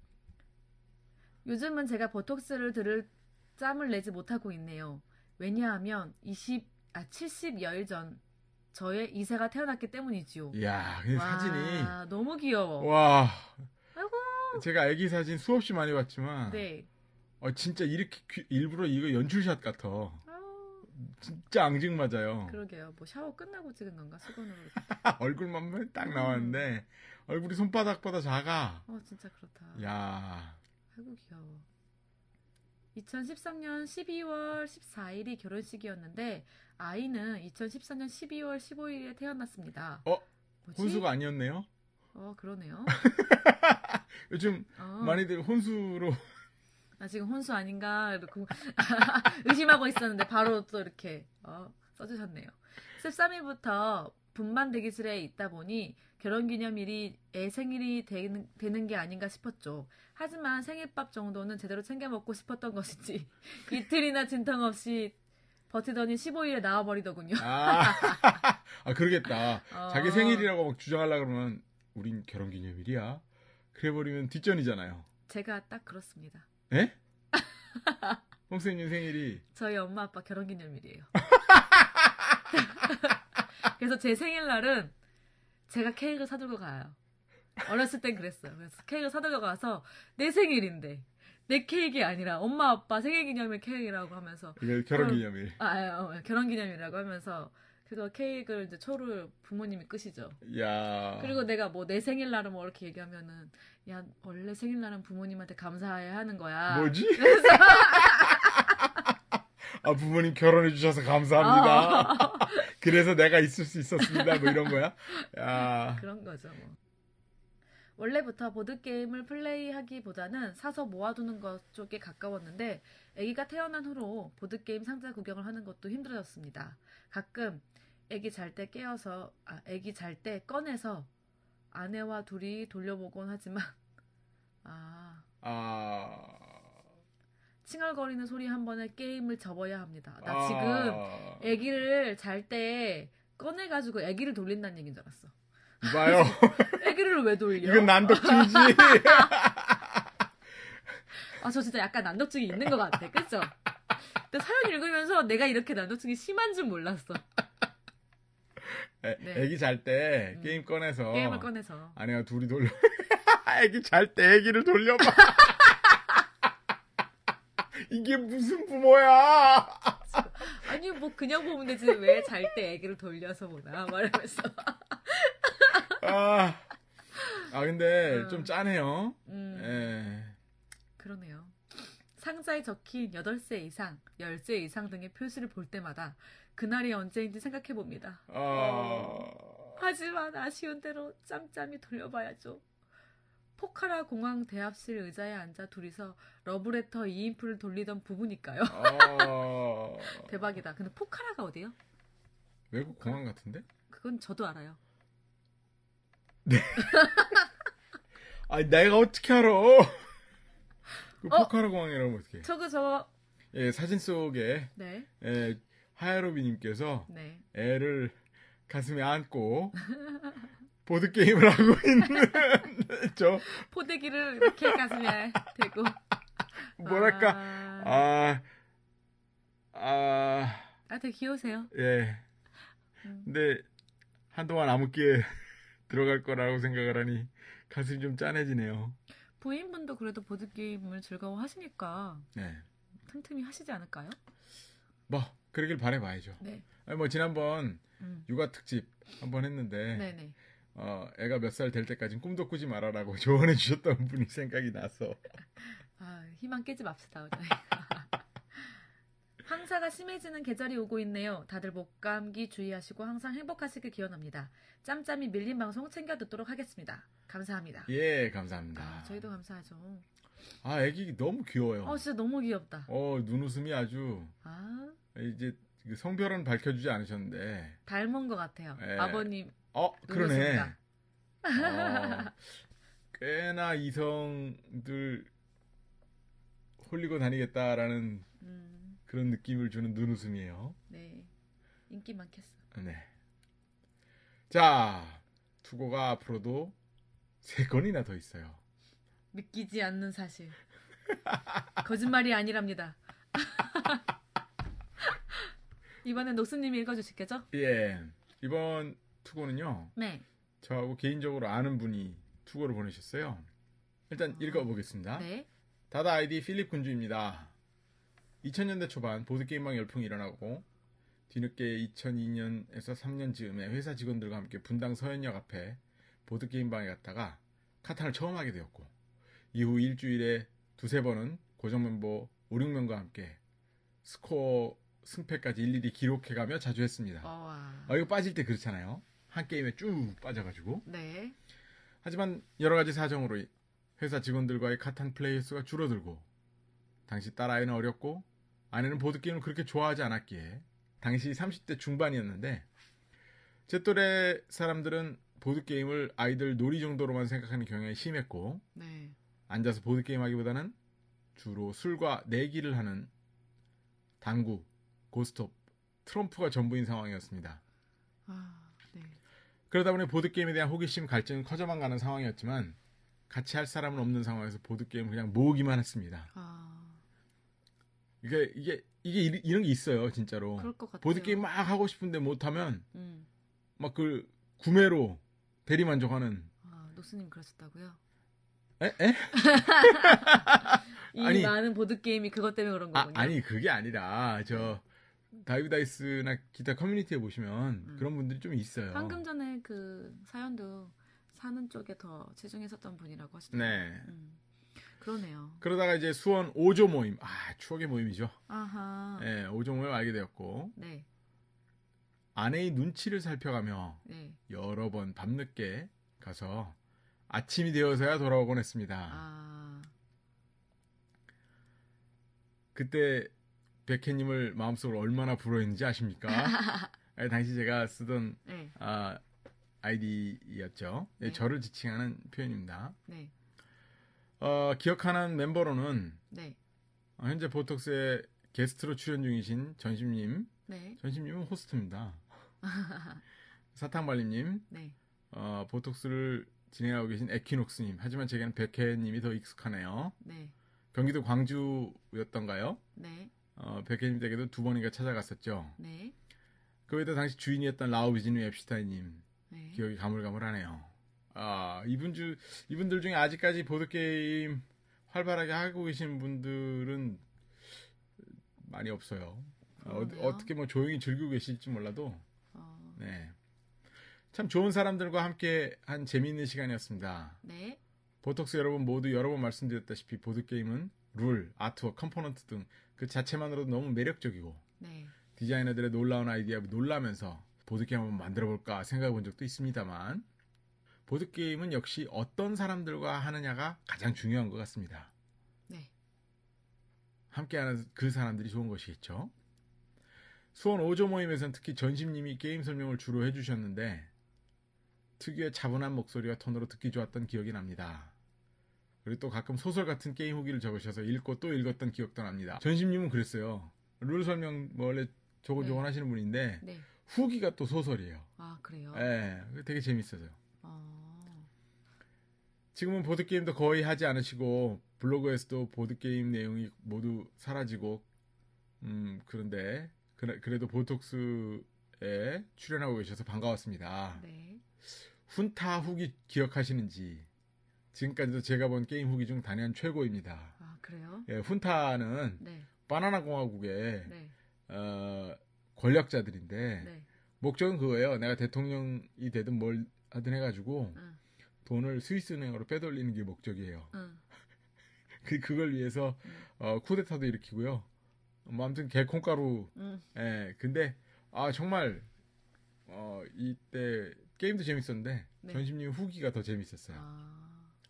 요즘은 제가 보톡스를 들을 짬을 내지 못하고 있네요. 왜냐하면 이십, 아, 칠십여일 전 저의 이세가 태어났기 때문이지요. 이야, 근데 와, 사진이, 너무 귀여워. 와, 아이고. 제가 애기 사진 수없이 많이 봤지만, 네. 어, 진짜 이렇게 귀- 일부러 이거 연출샷 같아. 아우, 진짜 앙증맞아요. 그러게요. 뭐 샤워 끝나고 찍은 건가? 수건으로. 얼굴만 딱 음. 나왔는데 얼굴이 손바닥보다 작아. 어, 진짜 그렇다. 야, 아이고 귀여워. 이천십삼년 십이월 십사일이 결혼식이었는데 아이는 이천십사년 십이월 십오일에 태어났습니다. 어? 뭐지? 혼수가 아니었네요. 어, 그러네요. 요즘 어, 많이들 혼수로 나 지금 혼수 아닌가 이러고 의심하고 있었는데 바로 또 이렇게 어, 써주셨네요. 십삼일부터 분만 대기실에 있다 보니 결혼기념일이 애 생일이 되는, 되는 게 아닌가 싶었죠. 하지만 생일밥 정도는 제대로 챙겨 먹고 싶었던 것인지 이틀이나 진통 없이 버티더니 십오일에 나와버리더군요. 아, 아 그러겠다. 어. 자기 생일이라고 막 주장하려고 그러면 우린 결혼기념일이야. 그래버리면 뒷전이잖아요. 제가 딱 그렇습니다. 예? 홍쌤님 생일이 저희 엄마 아빠 결혼기념일이에요. 그래서 제 생일날은 제가 케이크를 사들고 가요. 어렸을 땐 그랬어요. 그래서 케이크를 사들고 가서 내 생일인데 내 케이크가 아니라 엄마 아빠 생일기념일 케이크라고 하면서 이거 결혼기념일. 아, 아, 어, 결혼기념일이라고 하면서 그거 케이크를 이제 초를 부모님이 끄시죠. 야. 그리고 내가 뭐 내 생일날은 뭐 이렇게 얘기하면은 야 원래 생일날은 부모님한테 감사해야 하는 거야. 뭐지? 그래서 아 부모님 결혼해 주셔서 감사합니다. 어. 그래서 내가 있을 수 있었습니다. 뭐 이런 거야? 야. 그런 거죠 뭐. 원래부터 보드게임을 플레이하기보다는 사서 모아두는 것 쪽에 가까웠는데 아기가 태어난 후로 보드게임 상자 구경을 하는 것도 힘들어졌습니다. 가끔 아기 잘 때 깨어서 아, 아기 잘 때 꺼내서 아내와 둘이 돌려보곤 하지만 아 아. 칭얼거리는 소리 한 번에 게임을 접어야 합니다. 나 아. 지금 아기를 잘 때 꺼내가지고 아기를 돌린다는 얘기인 줄 알았어. 이봐요. 아기를 왜 돌려? 이건 난독증이지. 아, 저 진짜 약간 난독증이 있는 것 같아. 그쵸? 근데 사연 읽으면서 내가 이렇게 난독증이 심한 줄 몰랐어. 애, 네. 애기 잘 때 음. 게임 꺼내서 게임을 꺼내서. 아내가 둘이 돌려. 애기 잘 때 애기를 돌려봐. 이게 무슨 부모야? 아니, 뭐, 그냥 보면 되지. 왜 잘 때 아기를 돌려서 보나? 말하면서. 아, 아 근데 음. 좀 짜네요. 음, 예. 그러네요. 상자에 적힌 여덟 세 이상, 열 세 이상 등의 표시를 볼 때마다 그날이 언제인지 생각해봅니다. 아, 하지만 아쉬운 대로 짬짬이 돌려봐야죠. 포카라 공항 대합실 의자에 앉아 둘이서 러브레터 이인풀을 돌리던 부부니까요. 아. 대박이다. 근데 포카라가 어디예요? 외국 공항 같은데? 그건 저도 알아요. 아니 내가 어떻게 알아? 그 어? 포카라 공항이라면 어떻게? 저거 저거. 예, 사진 속에 네. 예, 하야로비님께서 네. 애를 가슴에 안고 보드 게임을 하고 있는 저 포대기를 이렇게 가슴에 대고. 뭐랄까 아, 아, 아, 아 되게 귀여우세요. 예. 음. 근데 한동안 암흑기에 들어갈 거라고 생각을 하니 가슴이 좀 짠해지네요. 부인분도 그래도 보드게임을 즐거워하시니까 네. 틈틈이 하시지 않을까요? 뭐 그러길 바라봐야죠. 네. 아니, 뭐 지난번 음. 육아 특집 한번 했는데 네네. 어, 애가 몇 살 될 때까지는 꿈도 꾸지 말아라고 조언해 주셨던 분이 생각이 나서 아, 희망 깨지 맙시다. 저희. 황사가 심해지는 계절이 오고 있네요. 다들 목감기 주의하시고 항상 행복하시길 기원합니다. 짬짬이 밀린 방송 챙겨 듣도록 하겠습니다. 감사합니다. 예, 감사합니다. 아, 저희도 감사하죠. 아, 애기 너무 귀여워요. 어, 진짜 너무 귀엽다. 어, 눈웃음이 아주 아, 이제 그 성별은 밝혀주지 않으셨는데 닮은 것 같아요. 예. 아버님. 어, 그러네. 눈웃음이다. 어, 꽤나 이성들 홀리고 다니겠다라는 음, 그런 느낌을 주는 눈웃음이에요. 네. 인기 많겠어. 네. 자, 투고가 앞으로도 세 건이나 더 있어요. 믿기지 않는 사실. 거짓말이 아니랍니다. 이번엔 녹수님이 읽어주시겠죠? 예. 이번 투고는요, 네. 저하고 개인적으로 아는 분이 투고를 보내셨어요. 일단 읽어보겠습니다. 네. 다다 아이디 필립 군주입니다. 이천 년대 초반 보드게임방 열풍이 일어나고 뒤늦게 이천이 년에서 삼 년 즈음에 회사 직원들과 함께 분당 서현역 앞에 보드게임방에 갔다가 카탄을 처음 하게 되었고 이후 일주일에 두세 번은 고정 멤버 오, 육 명과 함께 스코어 승패까지 일일이 기록해가며 자주 했습니다. 어와. 아, 이거 빠질 때 그렇잖아요. 한 게임에 쭉 빠져가지고. 네. 하지만 여러 가지 사정으로 회사 직원들과의 카탄 플레이 수가 줄어들고 당시 딸아이는 어렸고 아내는 보드게임을 그렇게 좋아하지 않았기에 당시 삼십 대 중반이었는데 제 또래 사람들은 보드게임을 아이들 놀이 정도로만 생각하는 경향이 심했고 네. 앉아서 보드게임 하기보다는 주로 술과 내기를 하는 당구, 고스톱, 트럼프가 전부인 상황이었습니다. 아, 네. 그러다 보니 보드게임에 대한 호기심, 갈증은 커져만 가는 상황이었지만 같이 할 사람은 없는 상황에서 보드게임을 그냥 모으기만 했습니다. 아, 이게, 이게, 이게 이- 이런 게 있어요, 진짜로. 그럴 것 같아요. 보드게임 막 하고 싶은데 못하면 음. 막 그 구매로 대리만족하는. 아, 녹수님 그러셨다고요? 에? 에? 이 아니. 많은 보드 게임이 그것 때문에 그런 아, 거군요. 아니 그게 아니라 저 다이브 다이스나 기타 커뮤니티에 보시면 음. 그런 분들이 좀 있어요. 방금 전에 그 사연도 사는 쪽에 더 치중했었던 분이라고 하시더라고요. 네. 음. 그러네요. 그러다가 이제 수원 오조 모임, 아 추억의 모임이죠. 아하. 네, 오조 모임 알게 되었고 네. 아내의 눈치를 살펴가며 네. 여러 번 밤늦게 가서 아침이 되어서야 돌아오곤 했습니다. 아. 그때 백혜님을 마음속으로 얼마나 부러웠는지 아십니까? 아니, 당시 제가 쓰던 네. 아, 아이디였죠. 네. 저를 지칭하는 표현입니다. 네. 어, 기억하는 멤버로는 네. 어, 현재 보톡스에 게스트로 출연 중이신 전심님, 네. 전심님은 호스트입니다. 사탕발림님, 네. 어, 보톡스를 진행하고 계신 에퀴녹스님. 하지만 제게는 백혜님이 더 익숙하네요. 네. 경기도 광주였던가요? 네. 어, 백혜님 댁에도 두 번인가 찾아갔었죠. 네. 그 외에도 당시 주인이었던 라우비지누 앱슈타인님. 네. 기억이 가물가물하네요. 아, 이분 주, 이분들 중에 아직까지 보드게임 활발하게 하고 계신 분들은 많이 없어요. 어, 그러네요. 어떻게 뭐 조용히 즐기고 계실지 몰라도, 어. 네. 참 좋은 사람들과 함께 한 재미있는 시간이었습니다. 네. 보톡스 여러분 모두 여러 번 말씀드렸다시피 보드게임은 룰, 아트워크, 컴포넌트 등 그 자체만으로도 너무 매력적이고 네. 디자이너들의 놀라운 아이디어에 놀라면서 보드게임 한번 만들어볼까 생각해 본 적도 있습니다만 보드게임은 역시 어떤 사람들과 하느냐가 가장 중요한 것 같습니다. 네. 함께하는 그 사람들이 좋은 것이겠죠. 수원 오조 모임에서는 특히 전심님이 게임 설명을 주로 해주셨는데 특유의 차분한 목소리와 톤으로 듣기 좋았던 기억이 납니다. 그리고 또 가끔 소설 같은 게임 후기를 적으셔서 읽고 또 읽었던 기억도 납니다. 전심님은 그랬어요. 룰 설명 뭐 원래 조곤조곤 네. 하시는 분인데 네. 후기가 또 소설이에요. 아, 그래요? 예, 되게 재밌어요. 어, 지금은 보드게임도 거의 하지 않으시고 블로그에서도 보드게임 내용이 모두 사라지고 음, 그런데 그래, 그래도 보톡스에 출연하고 계셔서 반가웠습니다. 네. 훈타 후기 기억하시는지 지금까지도 제가 본 게임 후기 중 단연 최고입니다. 아, 그래요? 예, 훈타는 네. 바나나 공화국의 네. 어, 권력자들인데 네. 목적은 그거예요. 내가 대통령이 되든 뭘 하든 해가지고 응. 돈을 스위스 은행으로 빼돌리는 게 목적이에요. 응. 그 그걸 위해서 응. 어, 쿠데타도 일으키고요. 뭐 아무튼 개콩가루. 응. 예, 근데 아 정말 어, 이때 게임도 재밌었는데 네. 전심님 후기가 더 재밌었어요. 아.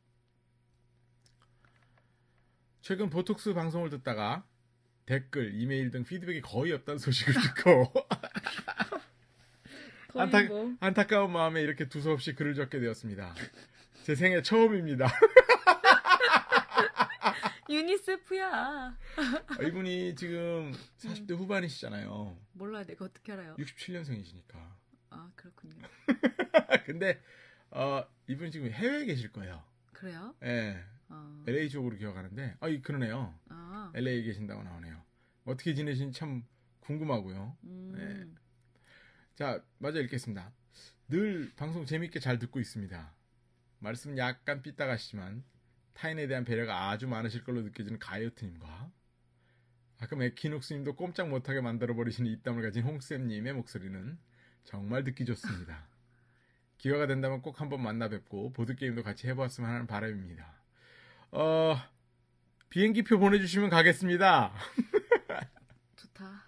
최근 보톡스 방송을 듣다가 댓글, 이메일 등 피드백이 거의 없다는 소식을 듣고 거의 안타, 뭐 안타까운 마음에 이렇게 두서없이 글을 적게 되었습니다. 제 생애 처음입니다. 유니세프야. 이분이 지금 사십 대 후반이시잖아요. 몰라요. 내가 어떻게 알아요? 육십칠 년생이시니까. 아, 그렇군요. 근데 어, 이분이 지금 해외에 계실 거예요. 그래요? 예. 아. 엘에이 쪽으로 기억하는데 아, 그러네요. 아. 엘에이에 계신다고 나오네요. 어떻게 지내시는지 참 궁금하고요. 음. 네. 자, 마저 읽겠습니다. 늘 방송 재밌게 잘 듣고 있습니다. 말씀은 약간 삐딱하시지만 타인에 대한 배려가 아주 많으실 걸로 느껴지는 가이어트님과 가끔 에키녹스님도 꼼짝 못하게 만들어버리시는 입담을 가진 홍쌤님의 목소리는 정말 듣기 좋습니다. 기회가 된다면 꼭 한번 만나 뵙고 보드게임도 같이 해보았으면 하는 바람입니다. 어, 비행기표 보내주시면 가겠습니다. 좋다.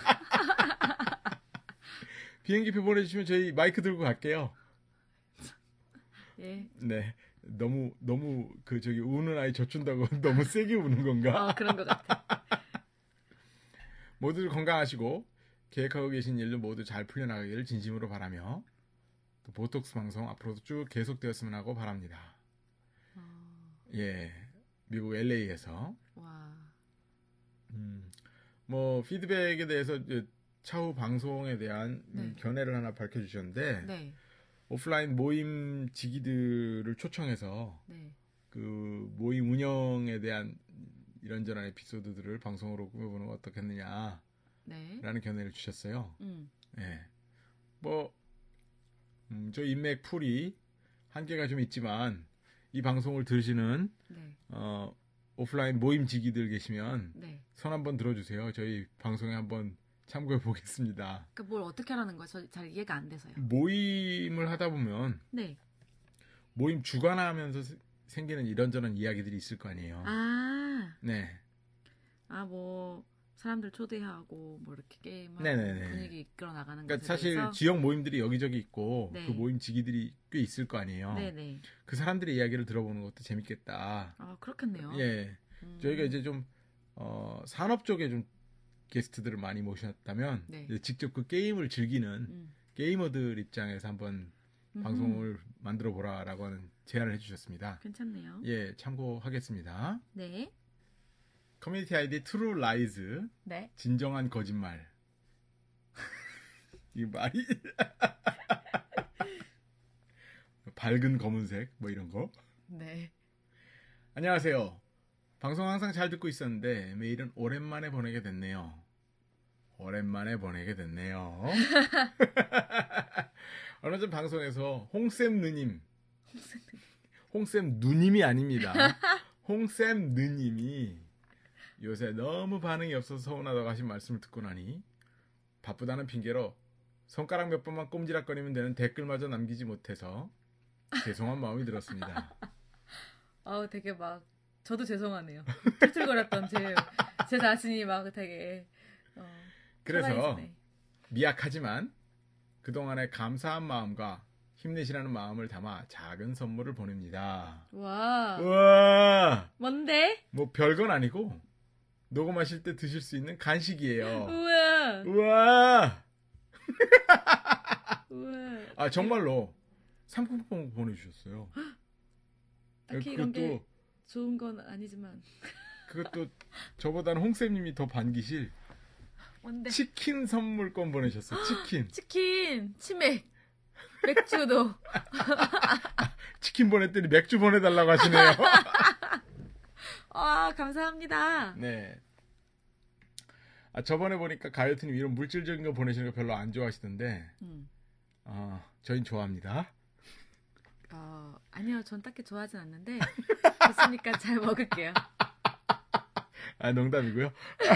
비행기표 보내주시면 저희 마이크 들고 갈게요. 예. 네. 너무, 너무, 그, 저기, 우는 아이 젖준다고 너무 세게 우는 건가? 아, 그런 것 같아. 모두 건강하시고, 계획하고 계신 일도 모두 잘 풀려나가기를 진심으로 바라며, 또 보톡스 방송 앞으로도 쭉 계속되었으면 하고 바랍니다. 어, 예. 미국 엘에이에서. 와. 음, 뭐, 피드백에 대해서 이제 차후 방송에 대한 음, 네. 견해를 하나 밝혀주셨는데, 네. 오프라인 모임 지기들을 초청해서 네. 그 모임 운영에 대한 이런저런 에피소드들을 방송으로 꾸며보는 건 어떻겠느냐라는 네. 견해를 주셨어요. 음. 예. 뭐, 음, 저 인맥 풀이 한계가 좀 있지만 이 방송을 들으시는 네. 어, 오프라인 모임 지기들 계시면 네. 손 한번 들어주세요. 저희 방송에 한번 참고해 보겠습니다. 그러니까 뭘 어떻게 하라는 거예요? 저 잘 이해가 안 돼서요. 모임을 하다 보면 네. 모임 주관하면서 세- 생기는 이런저런 이야기들이 있을 거 아니에요. 아. 네. 아, 뭐 사람들 초대하고 뭐 이렇게 게임하고 네네네. 분위기 이끌어 나가는 그러니까 것에 사실 대해서 지역 모임들이 여기저기 있고 네. 그 모임 지기들이 꽤 있을 거 아니에요. 네네. 그 사람들의 이야기를 들어보는 것도 재밌겠다. 아, 그렇겠네요. 예. 음. 저희가 이제 좀 어, 산업 쪽에 좀 게스트들을 많이 모셨다면 네. 이제 직접 그 게임을 즐기는 음. 게이머들 입장에서 한번 음흠. 방송을 만들어 보라라고 하는 제안을 해주셨습니다. 괜찮네요. 예, 참고하겠습니다. 네. 커뮤니티 아이디 트루 라이즈 네. 진정한 거짓말. 이 말이 밝은 검은색 뭐 이런 거. 네. 안녕하세요. 방송 항상 잘 듣고 있었는데 메일은 오랜만에 보내게 됐네요. 오랜만에 보내게 됐네요. 얼마 전 방송에서 홍쌤 누님, 홍쌤 누님이 아닙니다. 홍쌤 누님이 요새 너무 반응이 없어서 서운하다고 하신 말씀을 듣고 나니 바쁘다는 핑계로 손가락 몇 번만 꼼지락거리면 되는 댓글마저 남기지 못해서 죄송한 마음이 들었습니다. 아우, 되게 막 저도 죄송하네요. 툴툴거렸던 제, 제 자신이 막 되게 어, 그래서 살아있네. 미약하지만 그동안의 감사한 마음과 힘내시라는 마음을 담아 작은 선물을 보냅니다. 와. 우와! 뭔데? 뭐 별건 아니고 녹음하실 때 드실 수 있는 간식이에요. 우와. 우와! 우와. 아 정말로 상품권 보내주셨어요. 딱히 이런 게 좋은 건 아니지만. 그것도 저보다는 홍쌤님이 더 반기실 뭔데? 치킨 선물권 보내셨어. 치킨. 치킨, 치맥, 맥주도. 치킨 보냈더니 맥주 보내달라고 하시네요. 아, 감사합니다. 네. 아, 저번에 보니까 가요트님 이런 물질적인 거 보내시는 거 별로 안 좋아하시던데, 음. 어, 저희는 좋아합니다. 어, 아니요, 전 딱히 좋아하진 않는데, 좋으니까 잘 먹을게요. 아, 농담이고요.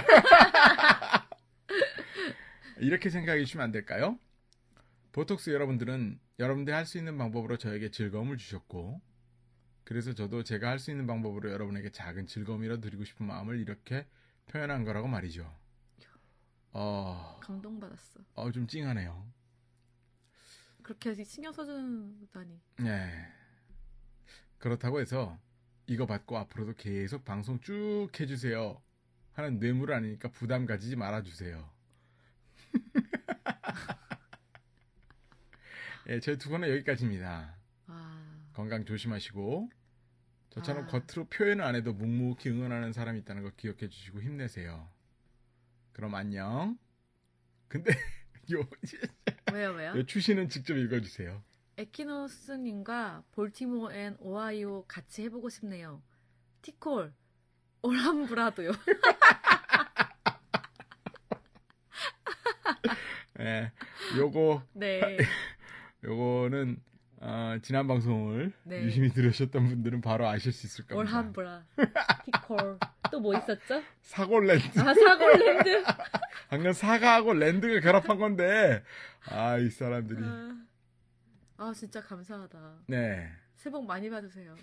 이렇게 생각해 주시면 안 될까요? 보톡스 여러분들은 여러분들이 할 수 있는 방법으로 저에게 즐거움을 주셨고, 그래서 저도 제가 할 수 있는 방법으로 여러분에게 작은 즐거움이라도 드리고 싶은 마음을 이렇게 표현한 거라고 말이죠. 어, 감동받았어. 어, 좀 찡하네요. 그렇게 신경 써주다니. 네. 그렇다고 해서 이거 받고 앞으로도 계속 방송 쭉 해주세요 하는 뇌물 아니니까 부담 가지지 말아주세요. 예, 저희 두 분은 여기까지입니다. 아, 건강 조심하시고 저처럼 아. 겉으로 표현을 안 해도 묵묵히 응원하는 사람이 있다는 거 기억해 주시고 힘내세요. 그럼 안녕. 근데 요, 왜요, 왜요? 요 추시는 직접 읽어주세요. 에키노스님과 볼티모어 앤 오하이오 같이 해보고 싶네요. 티콜, 오람브라도요. 예, 요거 네. 요거는 어, 지난 방송을 네. 유심히 들으셨던 분들은 바로 아실 수 있을 겁니다. 올함브라, 티콜. 또 뭐 있었죠? 사골랜드. 아, 사골랜드. 방금 사과하고 랜드가 결합한 건데, 아, 이 사람들이. 아, 아, 진짜 감사하다. 네. 새해 복 많이 받으세요.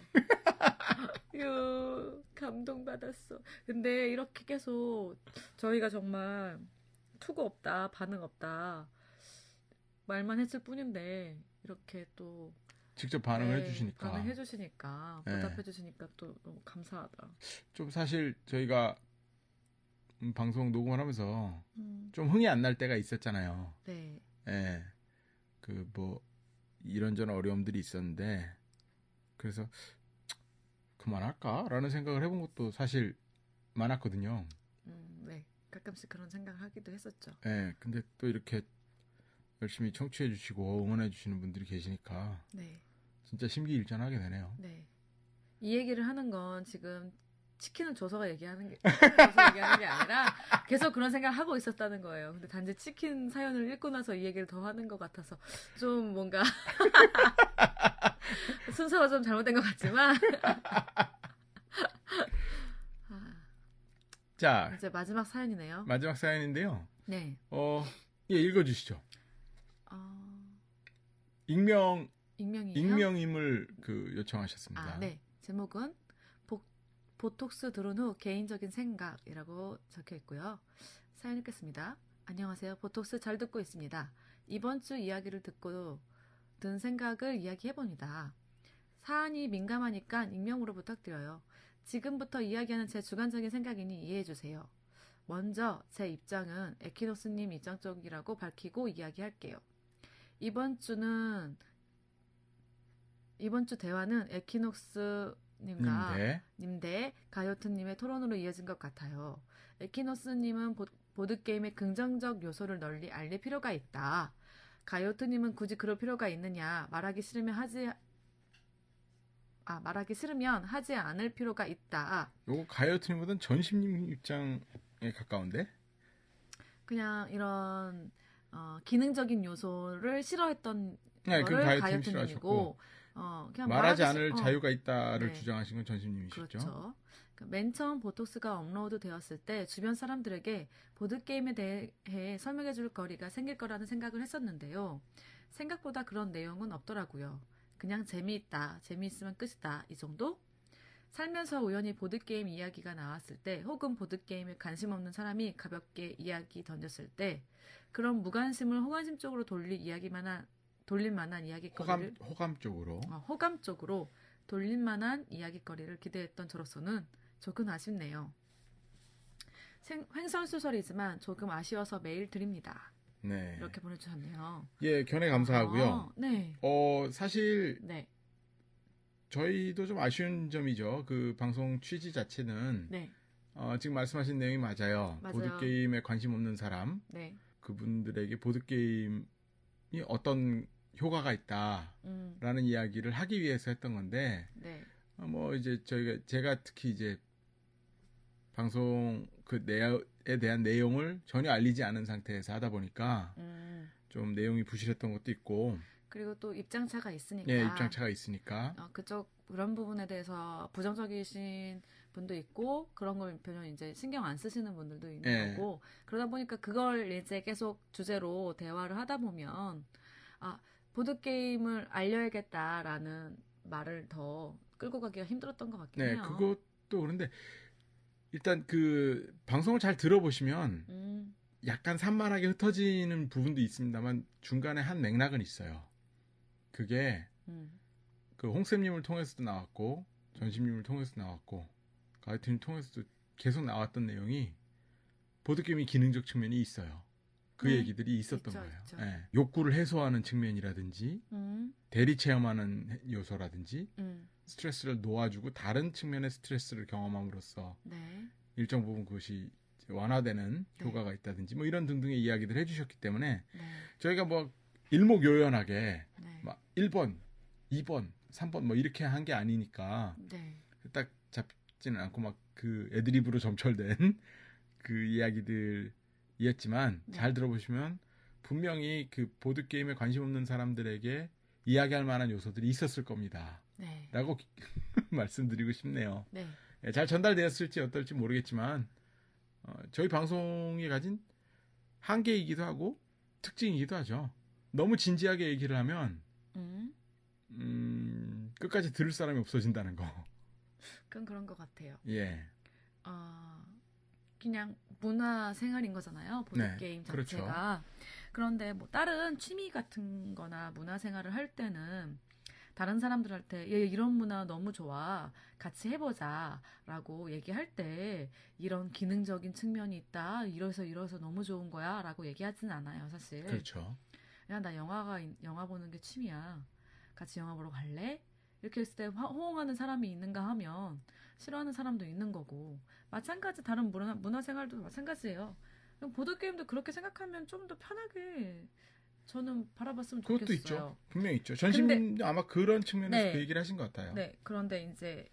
유, 감동받았어. 근데 이렇게 계속 저희가 정말 투구 없다, 반응 없다 말만 했을 뿐인데 이렇게 또 직접 반응을 네, 해주시니까. 반응해주시니까 네. 보답해주시니까 또 너무 감사하다. 좀 사실 저희가 음, 방송 녹음을 하면서 음, 좀 흥이 안 날 때가 있었잖아요. 네, 예. 그 뭐 이런저런 어려움들이 있었는데 그래서 그만할까라는 생각을 해본 것도 사실 많았거든요. 음, 네, 가끔씩 그런 생각을 하기도 했었죠. 예. 근데 또 이렇게 열심히 청취해 주시고 응원해 주시는 분들이 계시니까 네, 진짜 심기일전하게 되네요. 네. 이 얘기를 하는 건 지금 치킨을 줘서가 얘기하는 게, 치킨을 줘서 얘기하는 게 아니라 계속 그런 생각을 하고 있었다는 거예요. 근데 단지 치킨 사연을 읽고 나서 이 얘기를 더 하는 것 같아서 좀 뭔가 순서가 좀 잘못된 것 같지만 아, 자, 이제 마지막 사연이네요. 마지막 사연인데요. 네. 어, 예, 읽어주시죠. 어, 익명, 익명이에요? 익명임을 그 요청하셨습니다. 아, 네. 제목은 보, 보톡스 들은 후 개인적인 생각이라고 적혀 있고요. 사연 읽겠습니다. 안녕하세요. 보톡스 잘 듣고 있습니다. 이번 주 이야기를 듣고 든 생각을 이야기해봅니다. 사안이 민감하니까 익명으로 부탁드려요. 지금부터 이야기하는 제 주관적인 생각이니 이해해주세요. 먼저 제 입장은 에키노스님 입장 쪽이라고 밝히고 이야기할게요. 이번 주는 이번 주 대화는 에키녹스님과 님대. 님대 가요트님의 토론으로 이어진 것 같아요. 에키녹스님은 보, 보드게임의 긍정적 요소를 널리 알릴 필요가 있다. 가요트님은 굳이 그럴 필요가 있느냐. 말하기 싫으면 하지 아 말하기 싫으면 하지 않을 필요가 있다. 요거 가요트님보다는 전심님 입장에 가까운데? 그냥 이런 어, 기능적인 요소를 싫어했던 네, 그 거를 가요트님 가요트님이고 싫어하셨고 어, 그냥 말하지 말하기 않을 싫- 어, 자유가 있다를 네. 주장하신 건 전심님이시죠? 그렇죠. 그러니까 맨 처음 보톡스가 업로드 되었을 때 주변 사람들에게 보드게임에 대해 설명해 줄 거리가 생길 거라는 생각을 했었는데요. 생각보다 그런 내용은 없더라고요. 그냥 재미있다, 재미있으면 끝이다, 이 정도? 살면서 우연히 보드게임 이야기가 나왔을 때 혹은 보드게임에 관심 없는 사람이 가볍게 이야기 던졌을 때 그런 무관심을 호관심 쪽으로 돌릴 이야기만한 돌릴 만한 이야기거리를 호감, 호감 쪽으로. 어, 호감 쪽으로 돌릴 만한 이야기거리를 기대했던 저로서는 조금 아쉽네요. 생, 횡설수설이지만 조금 아쉬워서 메일 드립니다. 네. 이렇게 보내주셨네요. 예, 견해 감사하고요. 아, 네. 어, 사실 네. 저희도 좀 아쉬운 점이죠. 그 방송 취지 자체는 네, 어, 지금 말씀하신 내용이 맞아요. 맞아요. 보드게임에 관심 없는 사람, 네, 그분들에게 보드게임이 어떤 효과가 있다라는 음, 이야기를 하기 위해서 했던 건데, 네, 어, 뭐 이제 저희가 제가 특히 이제 방송 그 내에 대한 내용을 전혀 알리지 않은 상태에서 하다 보니까 음. 좀 내용이 부실했던 것도 있고, 그리고 또 입장차가 예, 있으니까 입장차가 있으니까, 어, 그쪽 그런 부분에 대해서 부정적이신 분도 있고 그런 걸 별로 이제 신경 안 쓰시는 분들도 있는 예, 거고 그러다 보니까 그걸 이제 계속 주제로 대화를 하다 보면 아 보드 게임을 알려야겠다라는 말을 더 끌고 가기가 힘들었던 것 같긴 네, 해요. 그것도 그런데 일단 그 방송을 잘 들어보시면 음, 약간 산만하게 흩어지는 부분도 있습니다만 중간에 한 맥락은 있어요. 그게 음, 그 홍쌤님을 통해서도 나왔고 전심님을 통해서도 나왔고 가이트님 통해서도 계속 나왔던 내용이 보드게임의 기능적 측면이 있어요. 그 네, 얘기들이 있었던 있죠, 거예요. 있죠. 예. 욕구를 해소하는 측면이라든지 음, 대리 체험하는 요소라든지 음, 스트레스를 놓아주고 다른 측면의 스트레스를 경험함으로써 네, 일정 부분 그것이 완화되는 네, 효과가 있다든지 뭐 이런 등등의 이야기들 해주셨기 때문에 네, 저희가 뭐 일목요연하게 네, 막 일 번, 이 번, 삼 번 뭐 이렇게 한 게 아니니까 네, 딱 잡지는 않고 막 그 애드립으로 점철된 그 이야기들이었지만 네, 잘 들어보시면 분명히 그 보드 게임에 관심 없는 사람들에게 이야기할 만한 요소들이 있었을 겁니다. 네, 라고 말씀드리고 싶네요. 네, 예, 잘 전달되었을지 어떨지 모르겠지만 어, 저희 방송이 가진 한계이기도 하고 특징이기도 하죠. 너무 진지하게 얘기를 하면 음, 음, 끝까지 들을 사람이 없어진다는 거. 그건 그런 것 같아요. 예, 어, 그냥 문화 생활인 거잖아요. 네, 보드게임 그렇죠. 자체가. 그런데 뭐 다른 취미 같은 거나 문화 생활을 할 때는 다른 사람들한테 얘 이런 문화 너무 좋아. 같이 해보자. 라고 얘기할 때 이런 기능적인 측면이 있다. 이래서 이래서 너무 좋은 거야. 라고 얘기하진 않아요, 사실. 그렇죠. 야, 나 영화가, 영화 보는 게 취미야. 같이 영화 보러 갈래? 이렇게 했을 때 화- 호응하는 사람이 있는가 하면 싫어하는 사람도 있는 거고. 마찬가지 다른 문화, 문화생활도 마찬가지예요. 그럼 보드게임도 그렇게 생각하면 좀 더 편하게 저는 바라봤으면 그것도 있죠. 좋겠어요. 분명히 있죠. 근데, 전심님도 아마 그런 측면에서 그 네, 얘기를 하신 것 같아요. 네. 그런데 이제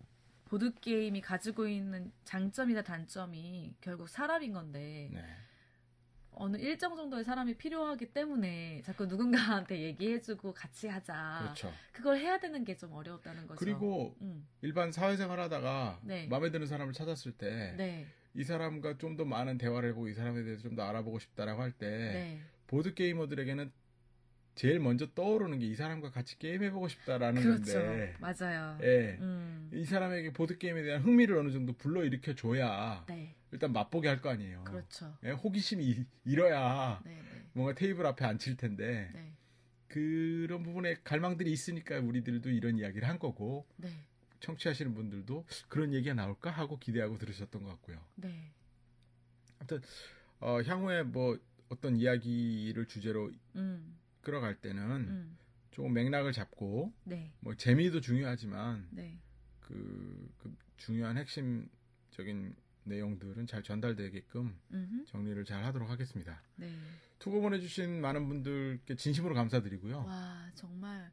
보드게임이 가지고 있는 장점이나 단점이 결국 사람인 건데, 네. 어느 일정 정도의 사람이 필요하기 때문에 자꾸 누군가한테 얘기해주고 같이 하자. 그렇죠. 그걸 해야 되는 게 좀 어려웠다는 거죠. 그리고 음, 일반 사회생활 하다가 네, 마음에 드는 사람을 찾았을 때 네, 이 사람과 좀 더 많은 대화를 해보고 이 사람에 대해서 좀 더 알아보고 싶다라고 할 때 네. 보드 게이머들에게는 제일 먼저 떠오르는 게 이 사람과 같이 게임해보고 싶다라는 그렇죠. 건데, 맞아요. 예, 음, 이 사람에게 보드 게임에 대한 흥미를 어느 정도 불러일으켜 줘야 네, 일단 맛보게 할 거 아니에요. 그렇죠. 예, 호기심이 일- 일어야 네, 네, 뭔가 테이블 앞에 앉힐 텐데 네, 그런 부분에 갈망들이 있으니까 우리들도 이런 이야기를 한 거고 네, 청취하시는 분들도 그런 얘기가 나올까 하고 기대하고 들으셨던 것 같고요. 네, 아무튼 어, 향후에 뭐 어떤 이야기를 주제로 음, 끌어갈 때는 음, 조금 맥락을 잡고 네, 뭐 재미도 중요하지만 네, 그, 그 중요한 핵심적인 내용들은 잘 전달되게끔 음흠, 정리를 잘 하도록 하겠습니다. 네. 투고 보내주신 많은 분들께 진심으로 감사드리고요. 와, 정말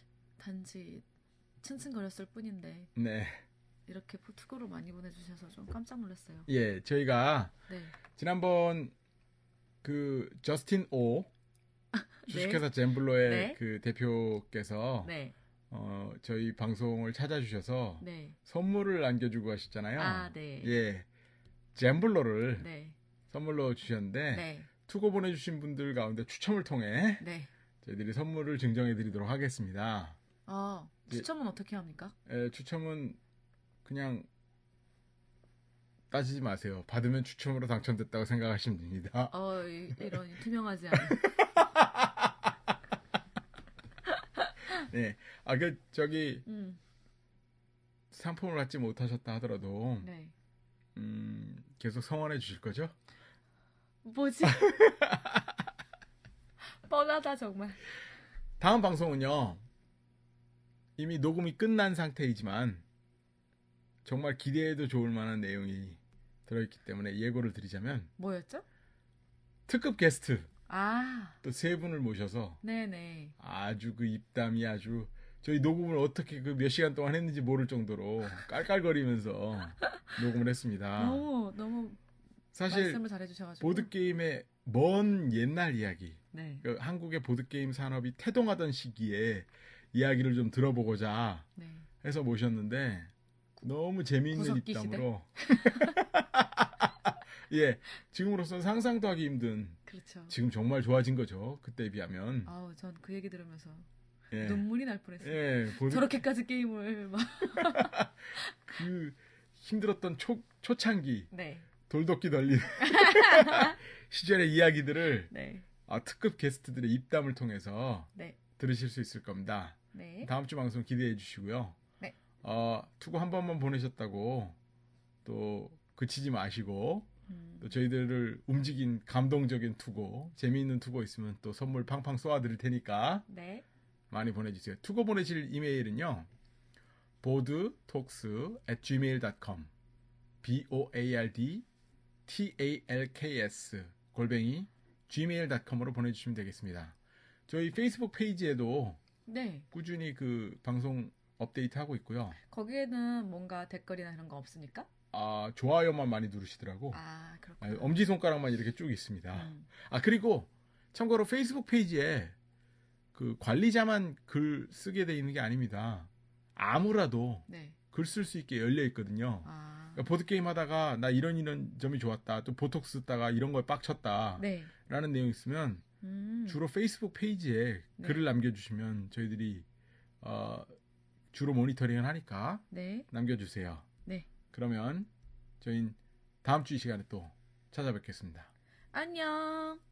단지 층층거렸을 뿐인데 네, 이렇게 투고로 많이 보내주셔서 좀 깜짝 놀랐어요. 예, 저희가 네, 지난번 그 저스틴 오 주식회사 젠블로의 네, 그 대표께서 네, 어, 저희 방송을 찾아주셔서 네. 선물을 안겨주고 하셨잖아요. 아, 네, 예, 젠블로를 네, 선물로 주셨는데 네, 투고 보내주신 분들 가운데 추첨을 통해 네. 저희들이 선물을 증정해드리도록 하겠습니다. 어, 추첨은 어떻게 합니까? 예, 추첨은 그냥 따지지 마세요. 받으면 추첨으로 당첨됐다고 생각하시면 됩니다. 어, 이, 이런 투명하지 않은. 네, 아 그 저기 음, 상품을 받지 못하셨다 하더라도 네. 음, 계속 성원해 주실 거죠? 뭐지? 뻔하다, 정말. 다음 방송은요. 이미 녹음이 끝난 상태이지만 정말 기대해도 좋을 만한 내용이 들어있기 때문에 예고를 드리자면 뭐였죠? 특급 게스트 아, 또 세 분을 모셔서 네네. 아주 그 입담이 아주 저희 녹음을 어떻게 그 몇 시간 동안 했는지 모를 정도로 깔깔거리면서 녹음을 했습니다. 너무 너무 사실 말씀을 잘해주셔가지고. 보드게임의 먼 옛날 이야기, 네, 그 한국의 보드게임 산업이 태동하던 시기에 이야기를 좀 들어보고자 네. 해서 모셨는데 너무 재미있는 구석기 입담으로 예, 지금으로서는 상상도 하기 힘든 그렇죠. 지금 정말 좋아진 거죠. 그때에 비하면. 아우, 전 그 얘기 들으면서 예. 눈물이 날 뻔했어요. 예, 보드, 저렇게까지 게임을 막. 그 힘들었던 초, 초창기 네, 돌도끼 덜린 시절의 이야기들을 네, 아, 특급 게스트들의 입담을 통해서 네, 들으실 수 있을 겁니다. 네. 다음 주 방송 기대해 주시고요. 네. 어, 투고 한 번만 보내셨다고 또 그치지 마시고 음, 또 저희들을 움직인 감동적인 투고, 재미있는 투고 있으면 또 선물 팡팡 쏘아드릴 테니까 네, 많이 보내주세요. 투고 보내실 이메일은요. 보드톡스 at 지메일 닷컴 b o a r d t a l k s 골뱅이 지메일 닷컴으로 보내주시면 되겠습니다. 저희 페이스북 페이지에도 네. 꾸준히 그 방송 업데이트하고 있고요. 거기에는 뭔가 댓글이나 이런 거 없습니까? 아, 좋아요만 많이 누르시더라고. 아, 아, 그렇구나. 엄지손가락만 이렇게 쭉 있습니다. 음, 아, 그리고 참고로 페이스북 페이지에 그 관리자만 글 쓰게 돼 있는 게 아닙니다. 아무라도 네. 글 쓸 수 있게 열려 있거든요. 아, 그러니까 보드게임 하다가 나 이런 이런 점이 좋았다. 또 보톡스 쓰다가 이런 거에 빡쳤다. 네. 라는 내용 있으면 음, 주로 페이스북 페이지에 네. 글을 남겨주시면 저희들이 어, 주로 모니터링을 하니까 네, 남겨주세요. 네. 그러면 저희는 다음 주 이 시간에 또 찾아뵙겠습니다. 안녕.